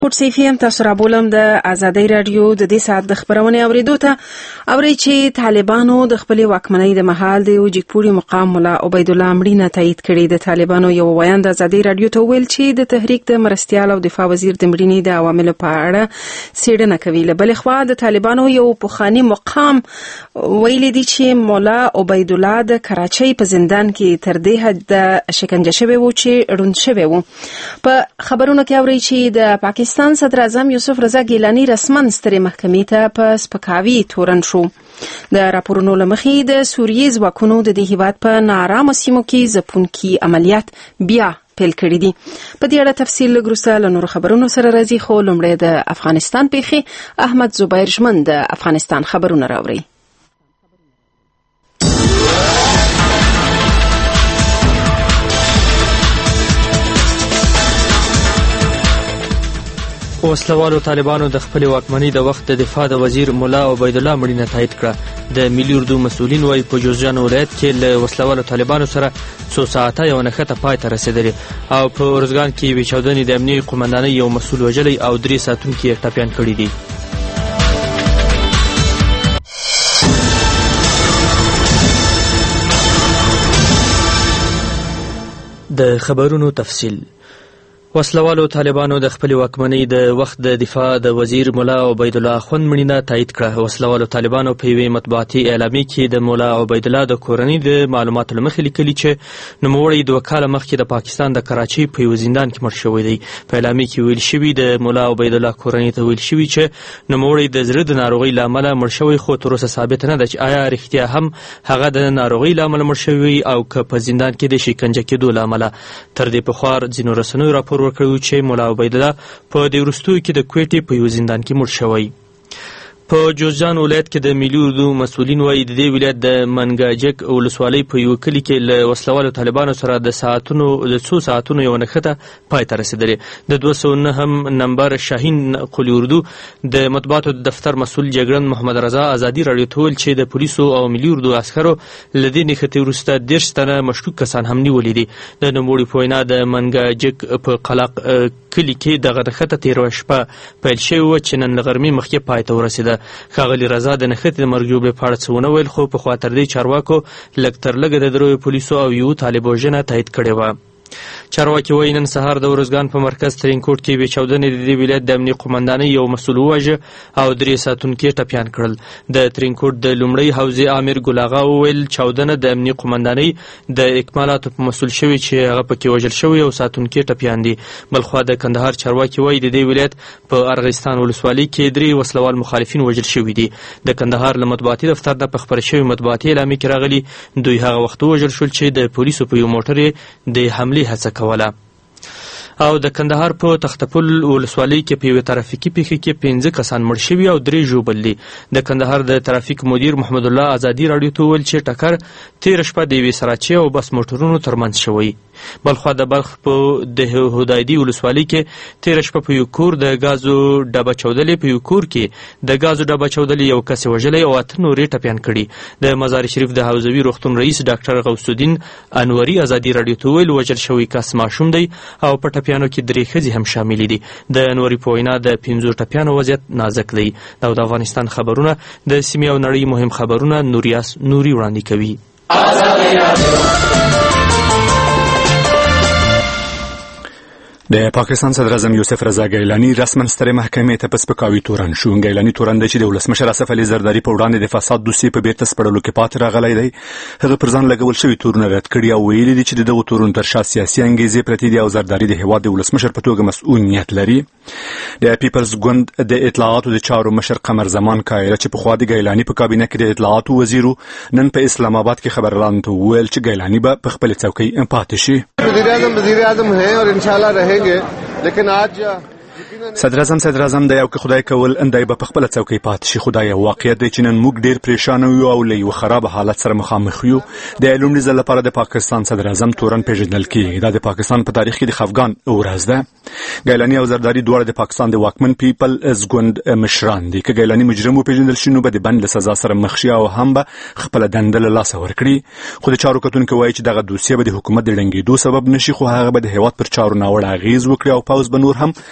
پورت سیفیم تاسو را بولم د آزادۍ رادیو د دې ساعت د خبرونې اوریدو ته اوري چې طالبانو د خپل واکمنۍ د مهال د وجیګپوري مقام مولا عبید الله مړینه تایید کړې. د طالبانو یو ویان د آزادۍ رادیو ته ویل چې د تحریک د مرستیال او دفاع وزیر د مړینې د عواملو په اړه څېړنه کوي. له بلې خوا د طالبانو یو پخوانی مقام ویلي دی چې مولا عبید الله د کراچۍ په زندان کې تر دې حد شکنجه شوی و چې ړوند شوی و. په خبرونو کې اوري چې د پاکستان صدر اعظم یوسف رضا ګیلانی رسماً سترې محکمې ته په سپکاوي تورن شو. د راپورونو له مخې د سوریې ځواکونو د دې هیواد په ناارامو سیمو کې ځپونکي عملیات بیا پیل کړي دي. په دې اړه تفصیل لږ وروسته له نورو خبرونو سره راځي، خو لومړی د افغانستان پیښې احمد زبیر ژمن د افغانستان خبرونه راوړي. وسلوالو طالبانو د خپل واکمنۍ د وخت د دفاع د وزیر مولا عبید الله مړینه تایید کړه. د ملي اردو مسؤلین وايي په جوزجان ولایت کې له وسلوالو طالبانو سره څو ساعته یو نښته پای ته رسیدلې او په ارزګان کې یوې چاودنې د امنیې قومندانۍ یو مسؤل وژلی او 3 ساتونکي یې ټپیان کړي دي. د خبرونو تفصیل. وسلوالو طالبانو د خپل واکمنۍ د وخت د دفاع د وزیر مولا عبید الله اخوند مړینه تایید کړه. وسلوالو طالبانو په یوې مطبوعاتي اعلامیه کې د مولا عبید الله د کورنۍ د معلوماتو له مخې لیکلي چې نوموړی 2 کاله مخکې د پاکستان د کراچۍ په یو زندان کې مړ شوی دی. په اعلامیه کې ویل شوي د مولا عبید الله کورنۍ ته ویل شوي چې نوموړی د زړه د ناروغۍ له امله مړ شوی، خو تر اوسه ثابت نه ده چې آیا رښتیا هم هغه د ناروغۍ له امله مړ شوی او که په زندان کې د شکنجه کېدو له امله. تر دې پخوا ځینو رسنیو راپور ورکړی چې مولا عبید الله په دې وروستیو کې د کویټې په یو زندان کې مړ شوی. په جوزجان ولایت کې د ملي اردو مسؤلین وايي د دې ولایت د منګاجک ولسوالۍ په یو کلي کې له وسلوالو طالبانو سره د څو ساعتونو یو نښته پای ته رسېدلې. د 209 نمبر شاهین قلي اردو د مطبوعاتو د دفتر مسؤل جګړن محمد رضا آزادي راډیو ته ویل چې د پولیسو او ملي اردو عسکرو له دې نښتې وروسته 30 تنه مشکوک کسان هم نیولي دي. د نوموړي په وینا د منګاجک په قلاق کلي کې دغه نښته تېره شپه پیل شوې وه چې نن له غرمې مخکې پای ته ورسېده. ښاغلي رضا د نښتې د مرګ ژوبلې په اړه څه ونه ویل، خو پخوا تر دې چارواکو لږ تر لږه د 3 پولیسو او یو طالب وژنه تایید کړې وه. چارواکي وایي نن سهار د ارزګان په مرکز ترینکوټ کې یوې چاودنې د دې ولایت د امنیې قومندانۍ یو مسؤل وواژه او 3 ساتونکي ټپیان کړل. د ترینکوټ د لومړۍ حوزې امیر ګل اغا وویل چاودنه د امنیې قومندانۍ د اکمالاتو په مسؤل شوی چې هغه پکې وژل شوی او ساتونکي ټپیان دي. بلخوا د کندهار چارواکي وایي د دې ولایت په ارغستان ولسوالۍ کې 3 وسلوال مخالفین وژل شوي دي. د کندهار له مطبوعاتي دفتر نه په خپره شوې مطبوعاتي اعلامیه کې راغلي دوی هغه وخت وژل شول چې د پولیسو په یو موټر د حملې هڅه کوله. او د کندهار په تختپل ولسوالۍ کې په یوې ترافیکي پیښې کې 15 کسان مړ شوي او 3 ژوبل دي. د کندهار د ترافیک مدیر محمد الله آزادي راډیو ته وویل چې ټکر تېره شپه د یوې سراچې او بس موټرونو ترمنځ شوی. بلخوا د بلخ په د هدایدي ولسوالۍ کې تېره شپه په یو کور د ګازو ډبه چاودلې په یو کور کې د ګازو ډبه چاودلې یو کس وژلی او 8 نورې ټپیان کړي. د مزار شریف د حوزوي روغتون رئیس ډاکټر غوث الدین انوري آزادي راډیو ته ویل وژل شوی کس ماشوم دی او په ټپیانو کې 3 ښځې هم شاملې دي. د انوري په وینا د 15 ټپیانو وضعیت نازک دی. د افغانستان خبرونه د سیمې او نړۍ مهم خبرونه نوري وړاندې کوي. د پاکستان صدر اعظم یوسف رضا ګیلانی رسماً سترې محکمې ته په سپکاوي تورن شو. ګیلانی تورن دی چې د ولسمشر اسف علي زرداري په وړاندې د فساد دوسیې په بیرته سپړلو کې پاتې راغلی دی. هغه پر ځان لګول شوي تورونه رد کړي او ویلي دي چې دغه تورونه تر شا سیاسي انګیزې پرتې دي او زرداري د هیواد د ولسمشر په توګه مسؤل نیت لري. د پیپلز ګوند د اطلاعاتو د چارو مشر قمر زمان کایره چې پخوا د ګیلانی په کابینه کې د اطلاعاتو وزیرو نن په اسلام آباد کې خبرلانو ته وویل چې ګیلانی به په خپل څوکۍ پاتې شي. وزیر اعظم ہیں اور انشاءاللہ رہیں گے، لیکن آج صدر اعظم دی او که خدای کول اندای به خپل څوکۍ پات شي. خدای واقعیت دی چې نن موږ ډیر پریشان یو او له یو خراب حالت سره مخامخ یو. د لومړي ځل لپاره د پاکستان صدر اعظم تورن پیژندل کیږي. دا د پاکستان په تاریخ کې د خفګان ورځ ده. ګیلانی او زرداری دواړه د پاکستان د واکمن پیپلز ګوند مشران دي. که ګیلانی مجرم پیژندل شي نو به د بند له سزا سره مخ شي او هم به خپل دنده له لاسه ورکړي. خو د چارو کتونکو وایي چې دغه دوسیه به د حکومت د ړنګېدو سبب نشي، خو هغه به د هیواد پر چارو ناوړه اغیز وکړي او پوز به نور هم پیاوړی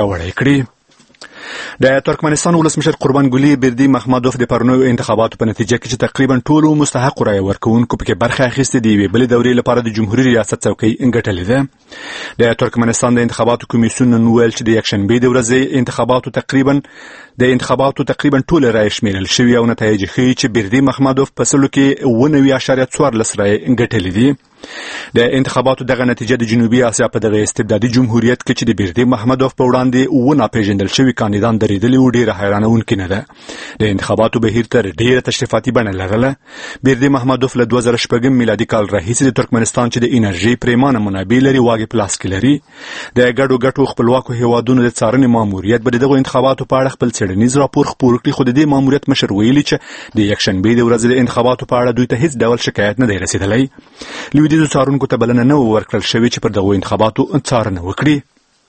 پیاوړی کړي. د ترکمنستان ولسمشر قربان ګلی بردی محمدوف د پرونیو انتخاباتو په نتیجه کې چې تقریبا ټولو مستحق رایه ورکوونکو پکې برخه اخیستې دی وی بل دورې لپاره د جمهوریت ریاست څوکۍ ګټلې ده. د ترکمنستان د انتخاباتو کمیسیون نن ویل چې د یکشنبه د ورځې انتخاباتو تقریبا ټول رایې شمیرل شوی او نتایج ښیي چې بردی محمدوف په سلو کې 9.14 رایې ګټلې دي. د انتخاباتو دغه نتیجه د جنوبي اسیا په دغه استبدادي جمهوریت کې چې د بردی محمدوف په وړاندې ونه پیژندل شوی کاندیدان درېدلی و ډیره حیرانونکې نه ده. د انتخاباتو بهیر تر ډیره تشریفاتي بڼه لرله. بردی محمدوف له 2006 میلادي کال راهیسې د ترکمنستان چې د انرژي پریمانه منابع لري واګې په لاس کې لري. د ګډو خپلواکو هیوادونو د څارنې ماموریت به دغه انتخاباتو په اړه خپل څېړنیز راپور خپور کړي، خو د دې ماموریت مشر ویلي چې د یکشنبه د ورځې د انتخاباتو په اړه دوی ته هیڅ ډول شکایت نه دی رسیدلی. لویدیځو څارونکو ته بلنه نه ورکړل شوې چې پر دغو انتخاباتو څارنه وکړي.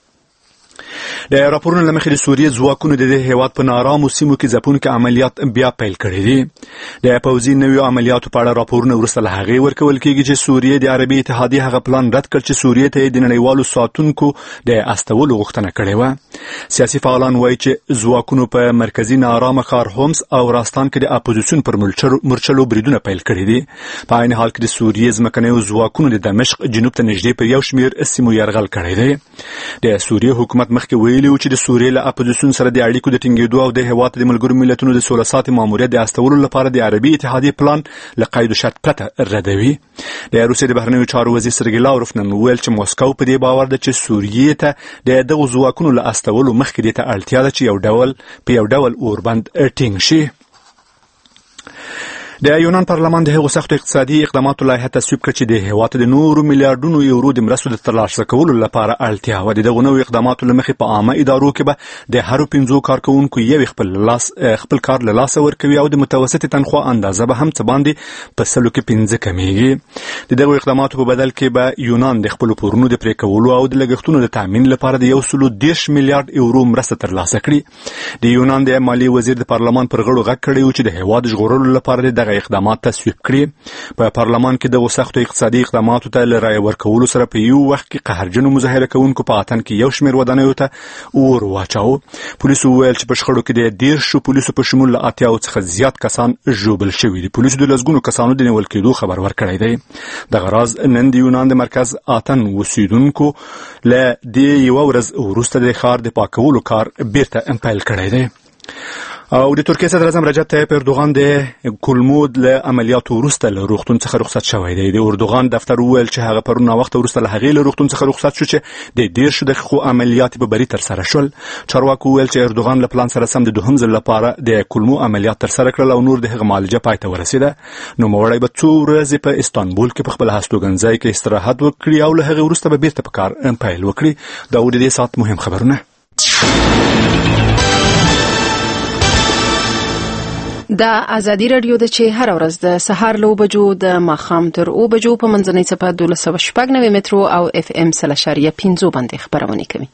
د راپورونو له مخې د سوریې ځواکونو د دې هیواد په نارامو سیمو کې ځپونکي عملیات بیا پیل کړي دي. د پوځي نویو عملیاتو په اړه راپورونه وروسته له هغې ورکول کېږي چې سوریې د عربي اتحادیې هغه پلان رد کړ چې سوریې ته د نړیوالو ساتونکو د استولو غوښتنه کړې وه. سیاسي فعالان وایي چې ځواکونو په مرکزي نارامه ښار هومس او راستان کې د اپوزیسیون پر مورچلو بریدونه پیل کړي دي. په عین حال کې د سوریې ځمکنیو ځواکونو د دمشق جنوب ته نږدې پر یو شمېر سیمو یرغل کړی دی. د سوریې حکومت مخکې ویلي و چې د سوریې له اپوزیسیون سره د اړیکو د ټینګېدو او د هېواد د ملګرو ملتونو د 16 ساعتې ماموریت د استولو لپاره د عربي اتحادیې پلان له قید و شرط پرته ردوي. د روسیې د بهرنیو چارو وزیر سرګی لاوروف نن وویل چې موسکو په دې باور ده چې سوریې ته د دغو ځواکونو له استولو مخکې دې ته اړتیا ده چې یو ډول اوربند ټینګ شي. د یونان پارلمان د هغو سختو اقتصادي اقداماتو لایحه تصویب کړه چې د هېواد د نورو میلیارډونو یورو د مرستو د ترلاسه کولو لپاره اړتیا وه. د دغو نویو اقداماتو له مخې په عامه ادارو کې به د هرو 5 کارکوونکو یو خپل کار له لاسه ورکوي او د متوسطې تنخوا اندازه به هم څه باندې په 100 کې 5 کمیږي. د دغو اقداماتو په بدل کې به یونان د خپلو پورونو د پرې کولو او د لګښتونو د تامین لپاره د 110 میلیارډ یورو مرسته ترلاسه کړي. د یونان د مالیې وزیر د پارلمان پر غړو غږ کړی و چې د هېواد ژغورلو لپاره دغه اقدامات تصویب کړي. په پارلمان کې دغو سختو اقتصادي اقداماتو ته له رایې ورکولو سره په یو وخت کې قهرجنو مظاهره کوونکو په اتن کې یو شمېر ودانیو ته اور واچاوه. پولیسو وویل چې په شخړو کې د 10 پولیسو په شمول له 80 څخه زیات کسان ژوبل شوي دي. پولیسو د لسګونو کسانو د نیول کېدو خبر ورکړی دی. دغه راز نن د یونان د مرکز اتن اوسیدونکو له دې یوه ورځ وروسته د ښار د پاکولو کار بیرته پیل کړی دی. او د ترکیې صدر اعظم رجب طیب اردوغان د کلمود له عملیاتو وروسته له روغتون څخه رخصت شوی دی. د اردوغان دفتر وویل چې هغه پرون ناوخته وروسته له هغې له روغتون څخه رخصت شو چې د 10 دقیقو عملیات په بری ترسره شول. چارواکو وویل چې اردوغان له پلان سره سم د دوهم ځل لپاره د کلمو عملیات ترسره کړل او نور د هغه معالجه پای ته ورسېده. نوموړی به څو ورځې په استانبول کې په خپل هستوګنځای کې استراحت وکړي او له هغې وروسته به بیرته په کار پیل وکړي. دا د دې ساعت مهم خبرونه. دا ازادي رادیو د چې هر ورځ د سهار له 9 بجو د ماښام تر 9 بجو په منځنۍ څپه 1290 مترو او اف ام 0.5 باندې خبرونه کوي.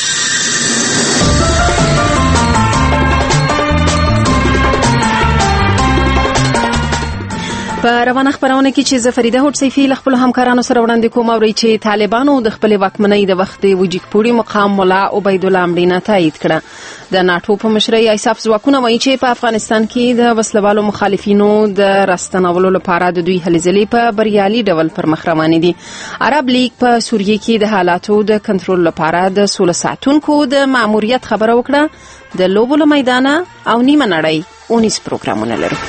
په روانه خبرونه کې چې زفریده هوټ سیفی له خپل همکارانو سره وړاندې کوم او چې طالبانو د خپل واکمنۍ د وخت د وجیکپوري مقام مولا عبید الله مړینه تایید کړه. د ناتو په مشرۍ ایساف ځواکونه وایي چې په افغانستان کې د وسلوالو مخالفینو د راستنولو لپاره د دوی هلې ځلې په بریالي ډول پر مخ روانې دي. عرب لیگ په سوریه کې د حالاتو د کنټرول لپاره د 16 ساعتونکو د ماموریت خبره وکړه. د لوبو له میدانه او نیمه نړۍ 19 پروګرامونه لري.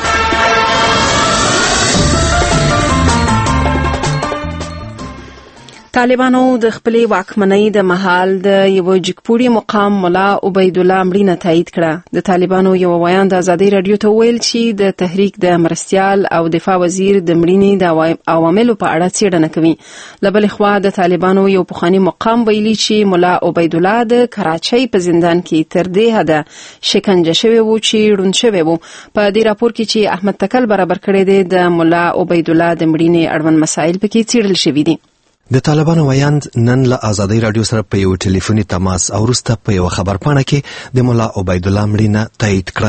طالبانو د خپل واکمنۍ د مهال د یو جګپوري مقام مولا عبید الله مړینه تایید کړه. د طالبانو یو ویان د ازادي رادیو ته ویل چې د تحریک د مرستیال او دفاع وزیر د مړینې د عواملو په اړه څېړنه کوي. له بلې خوا د طالبانو یو پخوانی مقام ویلي چې مولا عبید الله د کراچۍ په زندان کې تر دې حده شکنجه شوی و چې ړوند شوی و. په دې راپور کې چې احمد تکل برابر کړی دی د مولا عبید الله د مړینې اړوند مسایل پکې څېړل شوي دي. د طالبانو ویاند نن له ازادي رادیو سره په یو ټلیفوني تماس او وروسته په یو خبرپاڼه کې د مولا عبید الله مړینه تایید کړه.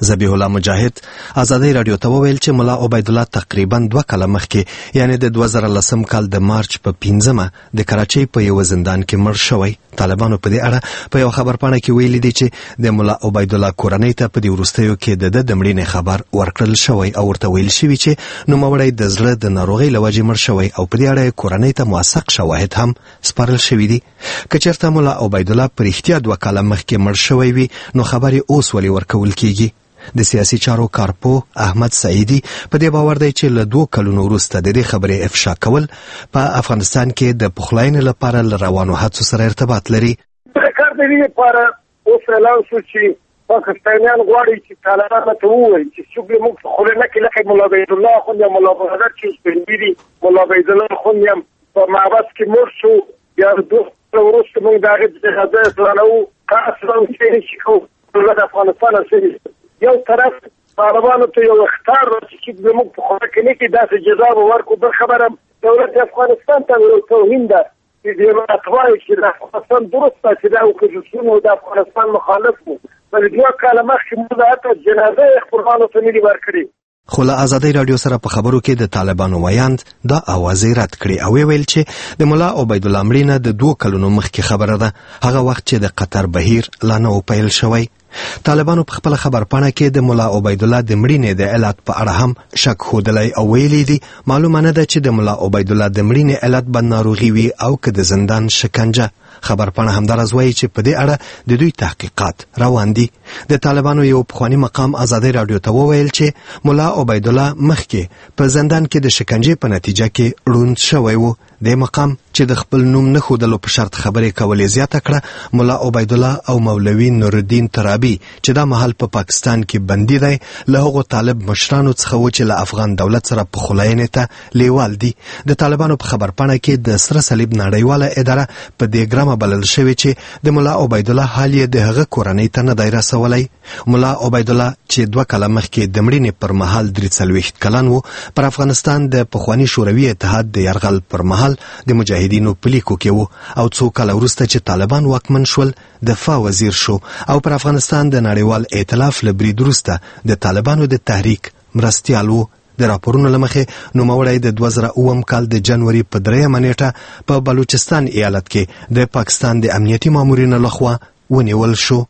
ذبیح الله مجاهد ازادي رادیو ته وویل چې ملا عبید الله تقریبا 2 کاله مخکې یعنی د 2010 کال د مارچ په 15مه د کراچۍ په یو زندان کې مړ شوی. طالبانو په دې اړه په یو خبرپاڼه کې ویلي دي چې د ملا عبید الله کورنۍ ته په دې وروستیو کې د مړینې خبر ورکړل شوی او ورته ویل شوی چې نوموړی د زړه د ناروغۍ له وجې مړ شوی او په دې اړه کورنۍ ته موثق شواهد هم سپارل شوي دي. که چېرته ملا عبید الله په رښتیا 2 کاله مخکې مړ شوی وي نو خبرې اوس ولې ورکول کیږي؟ د سیاسي چارو کارپوه احمد سعیدي په دې باور دی چې له 2 کلونو وروسته د دې خبرې افشا کول په افغانستان کې د پخلاینې لپاره له روانو هڅو سره ارتباط لري. کار د دې لپاره اوس اعلان شو چې پاکستانیان غواړي چې طالبانو ته ووایي چې څوک موږ خو نه کې لکه مولا عبید الله خو یا مولا بهادر چې سپینګری مولا عبید الله خو یم په معبد کې مړ شو یا 2 وروسته موږ دا غږ پلانو تاسو چې کوم د افغانستان سره یو طرف طالبانو ته یو اختیار چې موږ په خو کې نه کې داسې جزا ورکو. بل خبره دولت افغانستان ته توهین ده چې د اتوای چې د افغانستان درسته چې دا وکړو د افغانستان مخالف وو بل 2 کاله مخکې موږ د جنازه قربانو ته نه ورکړي. خو له ازادي رادیو سره په خبرو کې د طالبانو ویاند دا اوازې رد کړي او ویل چې د مولا عبید الله مړینه د 2 کلونو مخکې خبره ده، هغه وخت چې د قطر بهیر لا نه پیل شوی. طالبانو په خپل خبرپاڼه کې د مولا عبید الله د مړینې د علت په اړه هم شک ښودلی او ویلي دي معلومه نه ده چې د مولا عبید الله د مړینې علت به ناروغي وي او که د زندان شکنجه. خبرپاڼه همدارز وایي چې په دې اړه د دوی تحقیقات روان دي. د طالبانو یو پخوانی مقام ازادي رادیو ته وویل چې مولا عبید الله مخکې په زندان کې د شکنجې په نتیجه کې ړوند شوی و. د مقام چې د خپل نوم نه ښودلو په شرط خبرې کولې زیاته کړه مولا عبید الله او مولوي نورالدین ترابي چې دا مهال په پاکستان کې بندي دی له هغو طالب مشرانو څخه و چې له افغان دولت سره پخلاینې ته لیوال دي. د طالبانو په خبرپاڼه کې د سره صلیب نړیواله اداره په دې ګرامه بلل شوې چې د مولا عبید الله حال یې د هغه کورنۍ ته نه دی رسولی. مولا عبید الله چې 2 کاله مخکې د مړینې پر مهال 43 کلن و پر افغانستان د پخواني شوروي اتحاد د یرغل پر مهال د مجاهدینو په لیکو کې و او 2 کاله وروسته چې طالبان واکمن شول دفاع وزیر شو او پر افغانستان د نړیوال ائتلاف له برید وروسته د طالبانو د تحریک مرستیال و. د راپورونو له مخې نوموړی د 2009 کال د جنوري په 3 نیټه په بلوچستان ایالت کې د پاکستان د امنیتي مامورینو لخوا ونیول شو.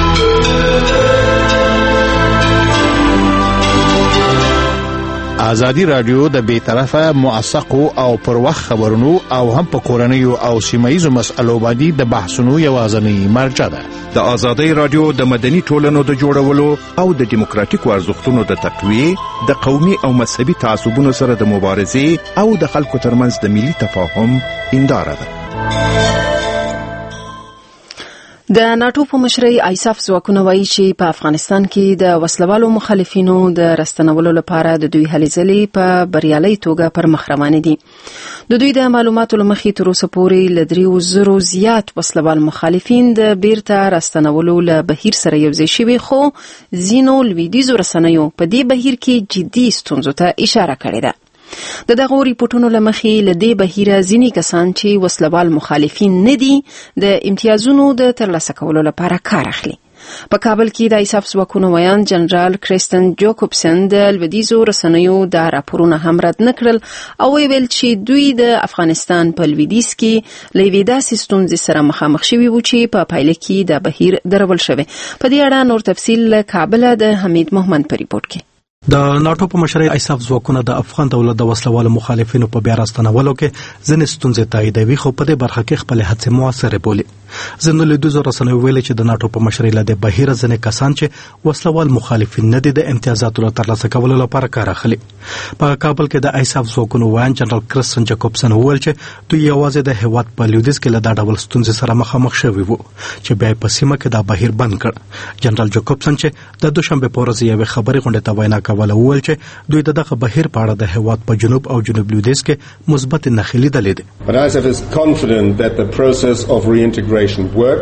ازادي رادیو د بیطرفه موثقو او پر وخت خبرونو او هم په کورنیو او سیمایي مسألو باندې د بحثونو یوازینی مرجع ده. د ازادي رادیو د مدني ټولنو د جوړولو او د دیموکراتیکو ارزښتونو د تقویه، د قومي او مذهبي تعصبونو سره د مبارزې او د خلکو ترمنځ د ملي تفاهم هنداره ده. د ناتو په مشرۍ ایساف ځواکونه وایي چې په افغانستان کې د وسلوالو مخالفینو د راستنولو لپاره د دوی هلې ځلې په بریالۍ توګه پر مخ روانې دي. د دوی د معلوماتو له مخې تر اوسه پورې له 3,000 زیات وسلوال مخالفین د بیرته راستنولو له بهیر سره یوځای شوي، خو ځینو لویدیځو رسنیو په دې بهیر کې جدي ستونزو ته اشاره کړې ده. د دغو ریپورتونو له مخې له دې بهیره ځینې کسان چې وسلوال مخالفین نه دي د امتیازونو د ترلاسه کولو لپاره کار اخلي. په کابل کې د ایساف ځواکونو ویاند جنرال کریستن جوکوبسن د لویدیځو رسنیو دا راپورونه هم رد نه کړل او ویل چې دوی د افغانستان په لویدیځ کې له یوې داسې ستونزې سره مخامخ شوي وو چې په پایله کې د بهیر درول شوی. په دې اړه نور تفصیل له کابل د حمید محمد په ریپورت کې. د ناتو په مشرۍ ایساف ځواکونه د افغان دولت د وسلوالو مخالفینو په بیا راستنولو کې ځینې ستونزې تاییدوي، خو په دې برخه کې خپل هڅې موثرې بولي. ځینو لیدونکو رسنیو ویلي چې د ناتو په مشرۍ له دې بهیره ځینې کسان چې وسلوال مخالفین نه دي د امتیازاتو له ترلاسه کولو لپاره کار اخلي. په کابل کې د ایساف ځواکونو ویاند جنرال کریستن جاکوبسن وویل چې دوی یوازې د هیواد په لویدیځ کې له دا ډول ستونزې سره مخامخ شوي وو چې بیا په سیمه کې دا بهیر بند کړ. جنرال جاکوبسن چې د دوشنبه په ورځ یوې خبرې غونډې ته وینا کوله وویل چې دوی دغه بهیر په اړه د هیواد په جنوب او جنوب لویدیځ کې مثبت نښې لیدلې دي. But ISAF is confident that the process of reintegration works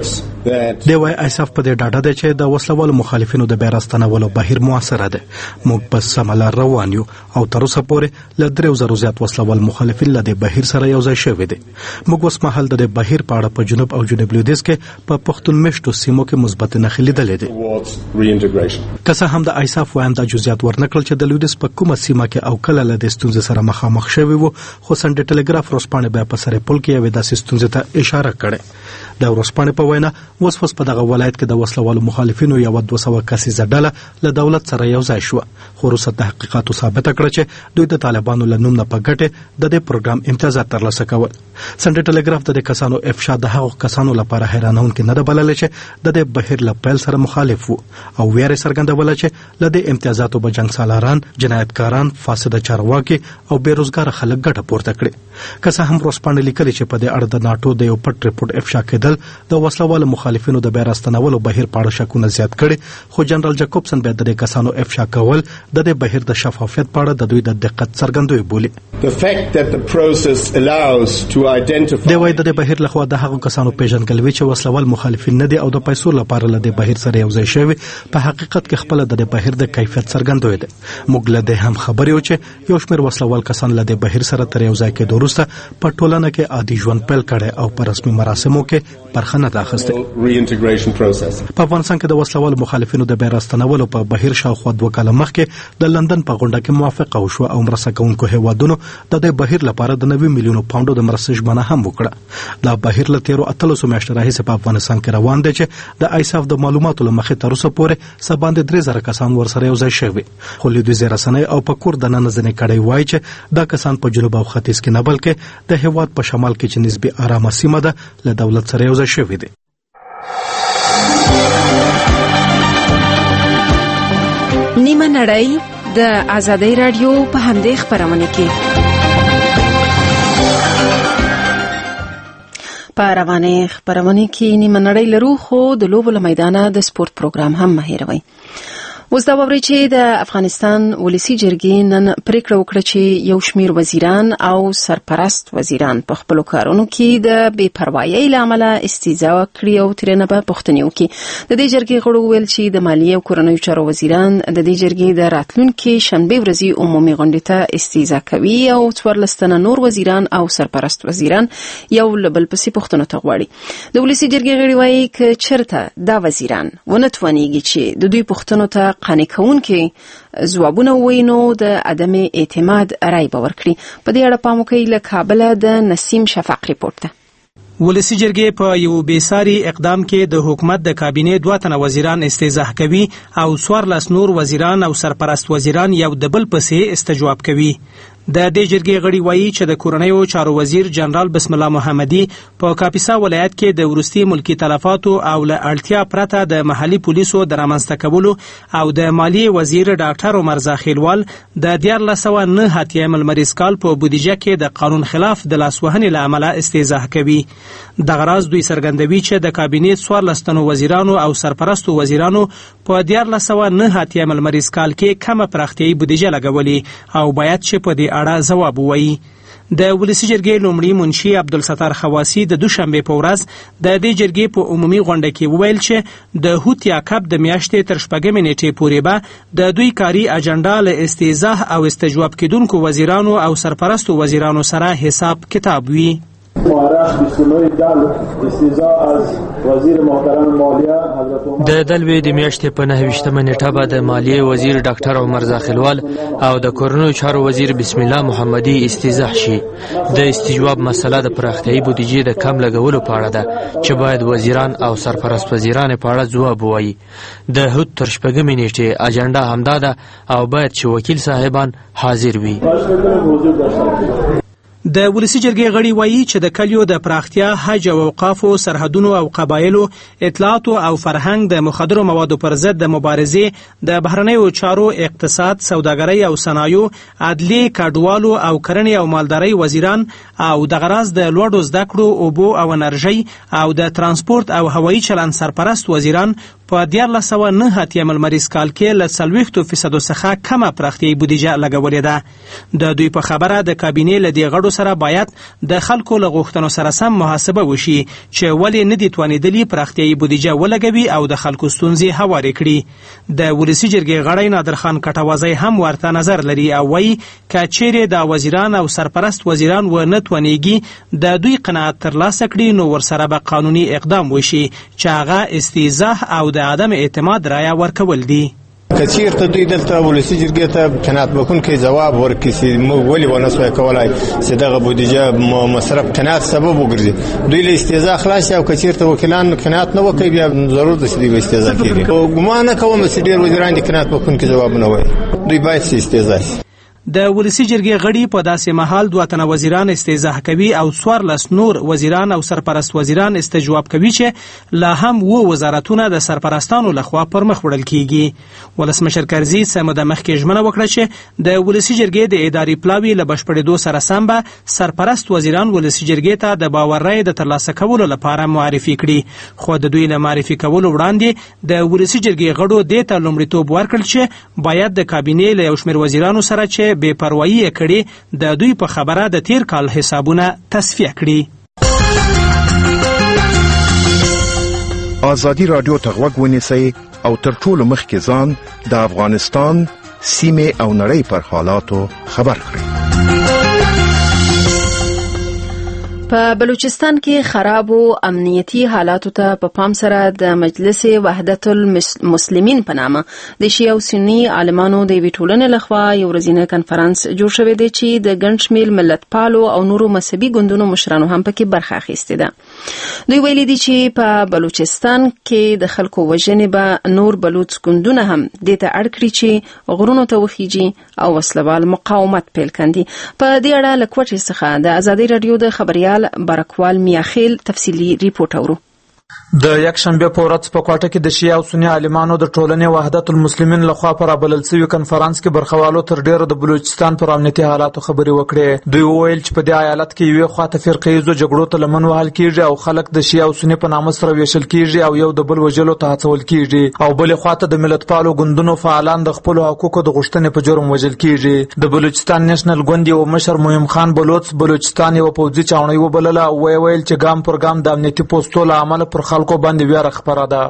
دی وای ایساف په دې ډاډه دی چې د وسلوالو مخالفینو د بیا راستنولو بهیر موثره دی. موږ په سمه لار روان یو او تر اوسه پورې له 3000 زیات وسلوال مخالفین له دې بهیر سره یو ځای شوي دي. موږ اوس مهال د دې بهیر په اړه په جنوب او جنوب لویدیځ کې په پښتون میشتو سیمو کې مثبت نښې لیدلې دي. که څه هم د ایساف وایم دا جزئیات ورنکړل چې د لویدیځ په کومه سیمه کې او کله له دې ستونزې سره مخامخ شوي وو، خو سنډې ټلګراف ورځپاڼې بیا په سرپل کې یوې داسې ستونزې ته اشاره کړې. د ورځپاڼې په وینا اوس په دغه ولایت کې د وسلوالو مخالفینو یو 200 کسیزه ډله له دولت سره یو ځای شو، خو وروسته تحقیقاتو ثابته کړه چې دوی د طالبانو له نوم نه په ګټه د دې پروګرام امتیازات ترلاسه کول. سنډې ټلګراف د کسانو افشا د هغو کسانو لپاره حیرانونکې نه ده بللې چې د دې بهیر له پیل سره مخالف وو او ویره څرګندوله چې له دې امتیازاتو به جنګ سالاران، جنایتکاران، فاسده چارواکي او بیروزګار خلک ګټه پورته کړي. که څه هم ورځپاڼې لیکلي چې په دې اړه د ناټو د یو پټ ریپورت افشا کېدل د وسلوالو مخالفینو د بیا راستنولو بهیر په اړه شکونه زیات کړي، خو جنرال جاکوبسن بیا د دې کسانو افشا کول د دې بهیر د شفافیت په اړه د دوی د دقت څرګندوي بولي. دی وایي د دې بهیر لخوا د هغو کسانو پیژندګلوي چې وسلوال مخالفین نه دي او د پیسو لپاره له دې بهیر سره یو ځای شوي، په حقیقت کې خپل د دې بهیر د کیفیت څرګندوي دي. موږ له دې هم خبر یو چې یو شمېر وسلوال کسان له دې بهیر سره تر یو ځای کېدو وروسته په ټولنه کې عادي ژوند پیل کړی او په رسمي مراسمو کې برخه نه اخیسته. په افغانستان کې د وسلوالو مخالفینو د بیا راستنولو په بهیر شاوخوا 2 کاله مخکې د لندن په غونډه کې موافقه وشوه او مرسته کوونکو هیوادونو د دې بهیر لپاره د 90 میلیونو پاونډو د مرستې ژمنه هم وکړه. دا بهیر له 13 میاشتو راهیسې په افغانستان کې روان دی چې د ایساف د معلوماتو له مخې تر اوسه پورې سباندې 3000 کسان ورسره یو ځای شوي، خو لویدیځې رسنۍ او په کور دننه ځینې کړۍ وایي چې دا کسان په جنوب او ختیځ کې نه بلکې د هیواد په شمال کې چې نسبي آرامه سیمه ده له دولت سره یو ځای شوي دي. نیمه نړۍ د آزادۍ رادیو په همدې خپرونه کې په روانه خبرونه کې نیمه نړۍ لرو، خو د لوبو له میدانه د سپورت پروګرام هم مهیروي. اوس دا ووري چې د افغانستان ولسی جرګې نن پریکړه وکړه چې یو شمیر وزیران او سرپرست وزیران په خپل کارونو کې د بې پروايۍ لامل استیزا کړی او ترنه په پښتنیو کې د دې جرګې غړو ویل چې د مالیې او کورنیو چارو وزیران د دې جرګې د راتلونکو شنبه ورځې عمومي غونډې ته استیزا کوي او 14 نور وزیران او سرپرست وزیران یو لبل پسې پښتنو ته غواړي. د ولسی جرګې غړي وایي چې چرته دا وزیران ونتوانيږي چې د دوی پښتنو ته قانع کوونکې ځوابونه وینو د عدم اعتماد رای باور کړی. په دې اړه پام وکړئ. له کابل د نسیم شفق ریپورت ده. ولسی جرګې په یو بیساري اقدام کې د حکومت د کابینې 2 تنه وزیران استیضاح کوي او 14 نور وزیران او سرپرست وزیران یو د بل پسې استجواب کوي. د دې جرګې غړي وایي چې د کورنیو چارو وزیر جنرال بسم الله محمدي په کاپیسا ولایت کې د ورستي ملکی تلفاتو او له اړتیا پرته د محلي پولیسو د رامنځته کولو او د مالیې وزیر ډاکټر عمر زاخیلوال د 1409 اتیا ملمریز کال په بودیجه کې د قانون خلاف د لاسوهنې له امله استیضاح کوي. دغه راز دوی څرګندوي چې د کابینې 14 تنو وزیرانو او سرپرستو وزیرانو په 1409 اتیا ملمریز کال کې کمه پراختیايي بودیجه لګولې او باید چې په دې اړه ځواب ووایي. د ولسی جرګې لومړي منشي عبدالستار خواسی د دوشنبه په ورځ د دې جرګې په عمومي غونډه کې وویل چې د هوتیا کپ د میاشتې تر 4 نیټې پورې به د دوی کاری اجنډا له استیضاح او استجواب کېدونکو وزیرانو او سرپرستو وزیرانو سره حساب کتاب وي. د دلوي د میاشتې په 29 نیټه به د مالیې وزیر ډاکټر عمر زاخیلوال او د کورنیو چارو وزیر بسم الله محمدي استیضاح شي. د استجواب مسله د پراختیايي بودیجې د کم لګولو په اړه ده چې باید وزیران او سرپرست وزیران په اړه ځواب ووایي. د هوت تر 4 نیټې اجنډا همدا ده او باید چې وکیل صاحبان حاضر وي. د ولسی جرګې غړي وایي چې د کلیو د پراختیا، حج او اوقافو، سرحدونو او قبایلو، اطلاعات او فرهنګ، د مخدرو موادو پر ضد د مبارزې، د بهرنیو چارو، اقتصاد، سوداګرۍ او صنایعو، عدلیې، کډوالو او کرنې او مالدارۍ وزیران او د غراز د لوړو زده کړو، اوبو او انرژۍ او د ترانسپورت او هوایي چلند سرپرست وزیران په 1909 لمریز کال کې له 40% څخه کمه پراختیایي بودیجه لګولې ده. د دوی په خبره د کابینې له دې غړو سره باید د خلکو له غوښتنو سره سم محاسبه وشي چې ولې نه دي توانېدلي پراختیایي بودیجه ولګوي او د خلکو ستونزې هوارې کړي. د ولسي جرګې غړی نادرخان کټوازی هم ورته نظر لري او وایي که چیرې د وزیران او سرپرست وزیران ونه توانېږي د دوی قناعت ترلاسه کړي نو ورسره به قانوني اقدام وشي چې هغه استیضاح او د عدم اعتماد رایه ورکول دي. که چیرته دوی دلته ولسي جرګې ته قناعت بخښونکی ځواب ورکړي چې موږ ولې ونه سوای کولی چې دغه بودیجه مصرف قناعت سبب وګرځي، دوی له استیضاح خلاص شي. او که چیرته وکیلان قناعت نه وکړي بیا ضرور ده چې دوی به استیضاح کېږي. ګمان نه کوم چې ډېر وزیران د قناعت بخښونکي ځوابونه وایي، دوی باید چې استیضاح شي. د ولسي جرګې غړي په داسې مهال 2 تنه وزیران استیضاح کوي او 14 نور وزیران او سرپرست وزیران استجواب کوي چې لا هم وزارتونه د سرپرستانو لخوا پر مخ وړل کیږي. ولسمشر کرزي سمه د مخکې ژمنه وکړه چې د ولسي جرګې د اداري پلاوي له بشپړېدو سره سم به سرپرست وزیران ولسي جرګې ته د باور رایې د ترلاسه کولو لپاره معرفي کړي. خو د دوی له معرفي کولو وړاندې د ولسي جرګې غړو دې ته لومړیتوب ورکړل چې باید د کابینې له یو شمېر وزیرانو سره چې بې پروايي کړي د دوی په خبره د تیر کال حسابونه تصفیه کړي. ازادي رادیو ته غوږ ونیسئ او تر ټولو مخکې ځان د افغانستان سیمې او نړۍ پر حالاتو خبر کړئ. په بلوچستان کې خراب او امنیتي حالاتو ته په پام سره د مجلس وحدت المسلمین په نامه د شیعه او سنی عالمانو د یوې ټولنې لخوا یو ورځنی کنفرانس جوړ شوی دی چې د ګڼ شمېر ملتپالو او نورو مذهبي ګوندونو مشرانو هم پکې برخه اخیستې ده. دوی ویلي دي چې په بلوچستان کې د خلکو وژنې به نور بلوچ ګوندونه هم دې ته اړ کړي چې غرونو ته وخیږي او وسلوال مقاومت پیل کړي. په دې اړه له کوټې څخه د ازادي رادیو د خبريال برکوال میاخیل تفصیلی ریپورت اورو. د یکشنبه په ورځ په کوټه کې د شیعه او سنی عالمانو د ټولنې وحدت المسلمین لخوا پر بلل شوی کنفرانس کې برخوالو تر ډیره د بلوچستان پر امنیتي حالاتو خبرې وکړې. دوی وویل چې په دې ایالت کې یو خواته فرقېزو جګړو ته لمن وهل کیږي او خلک د شیعه او سنی په نامه سره ویشل کیږي او یو د بل وجلو ته هڅول کیږي او بل خواته د ملتپالو ګوندونو فعالان د خپل حقوقو د غوښتنې په جرم وژل کیږي. د بلوچستان نېشنل ګوند یو مشر مهم خان بلوچ بلوچستان یو پوځي چاونۍ وبلله او ویل چې ګام پر ګام د امنیتي پوسټو له عمل پر خلکو باندې ویره خبره ده.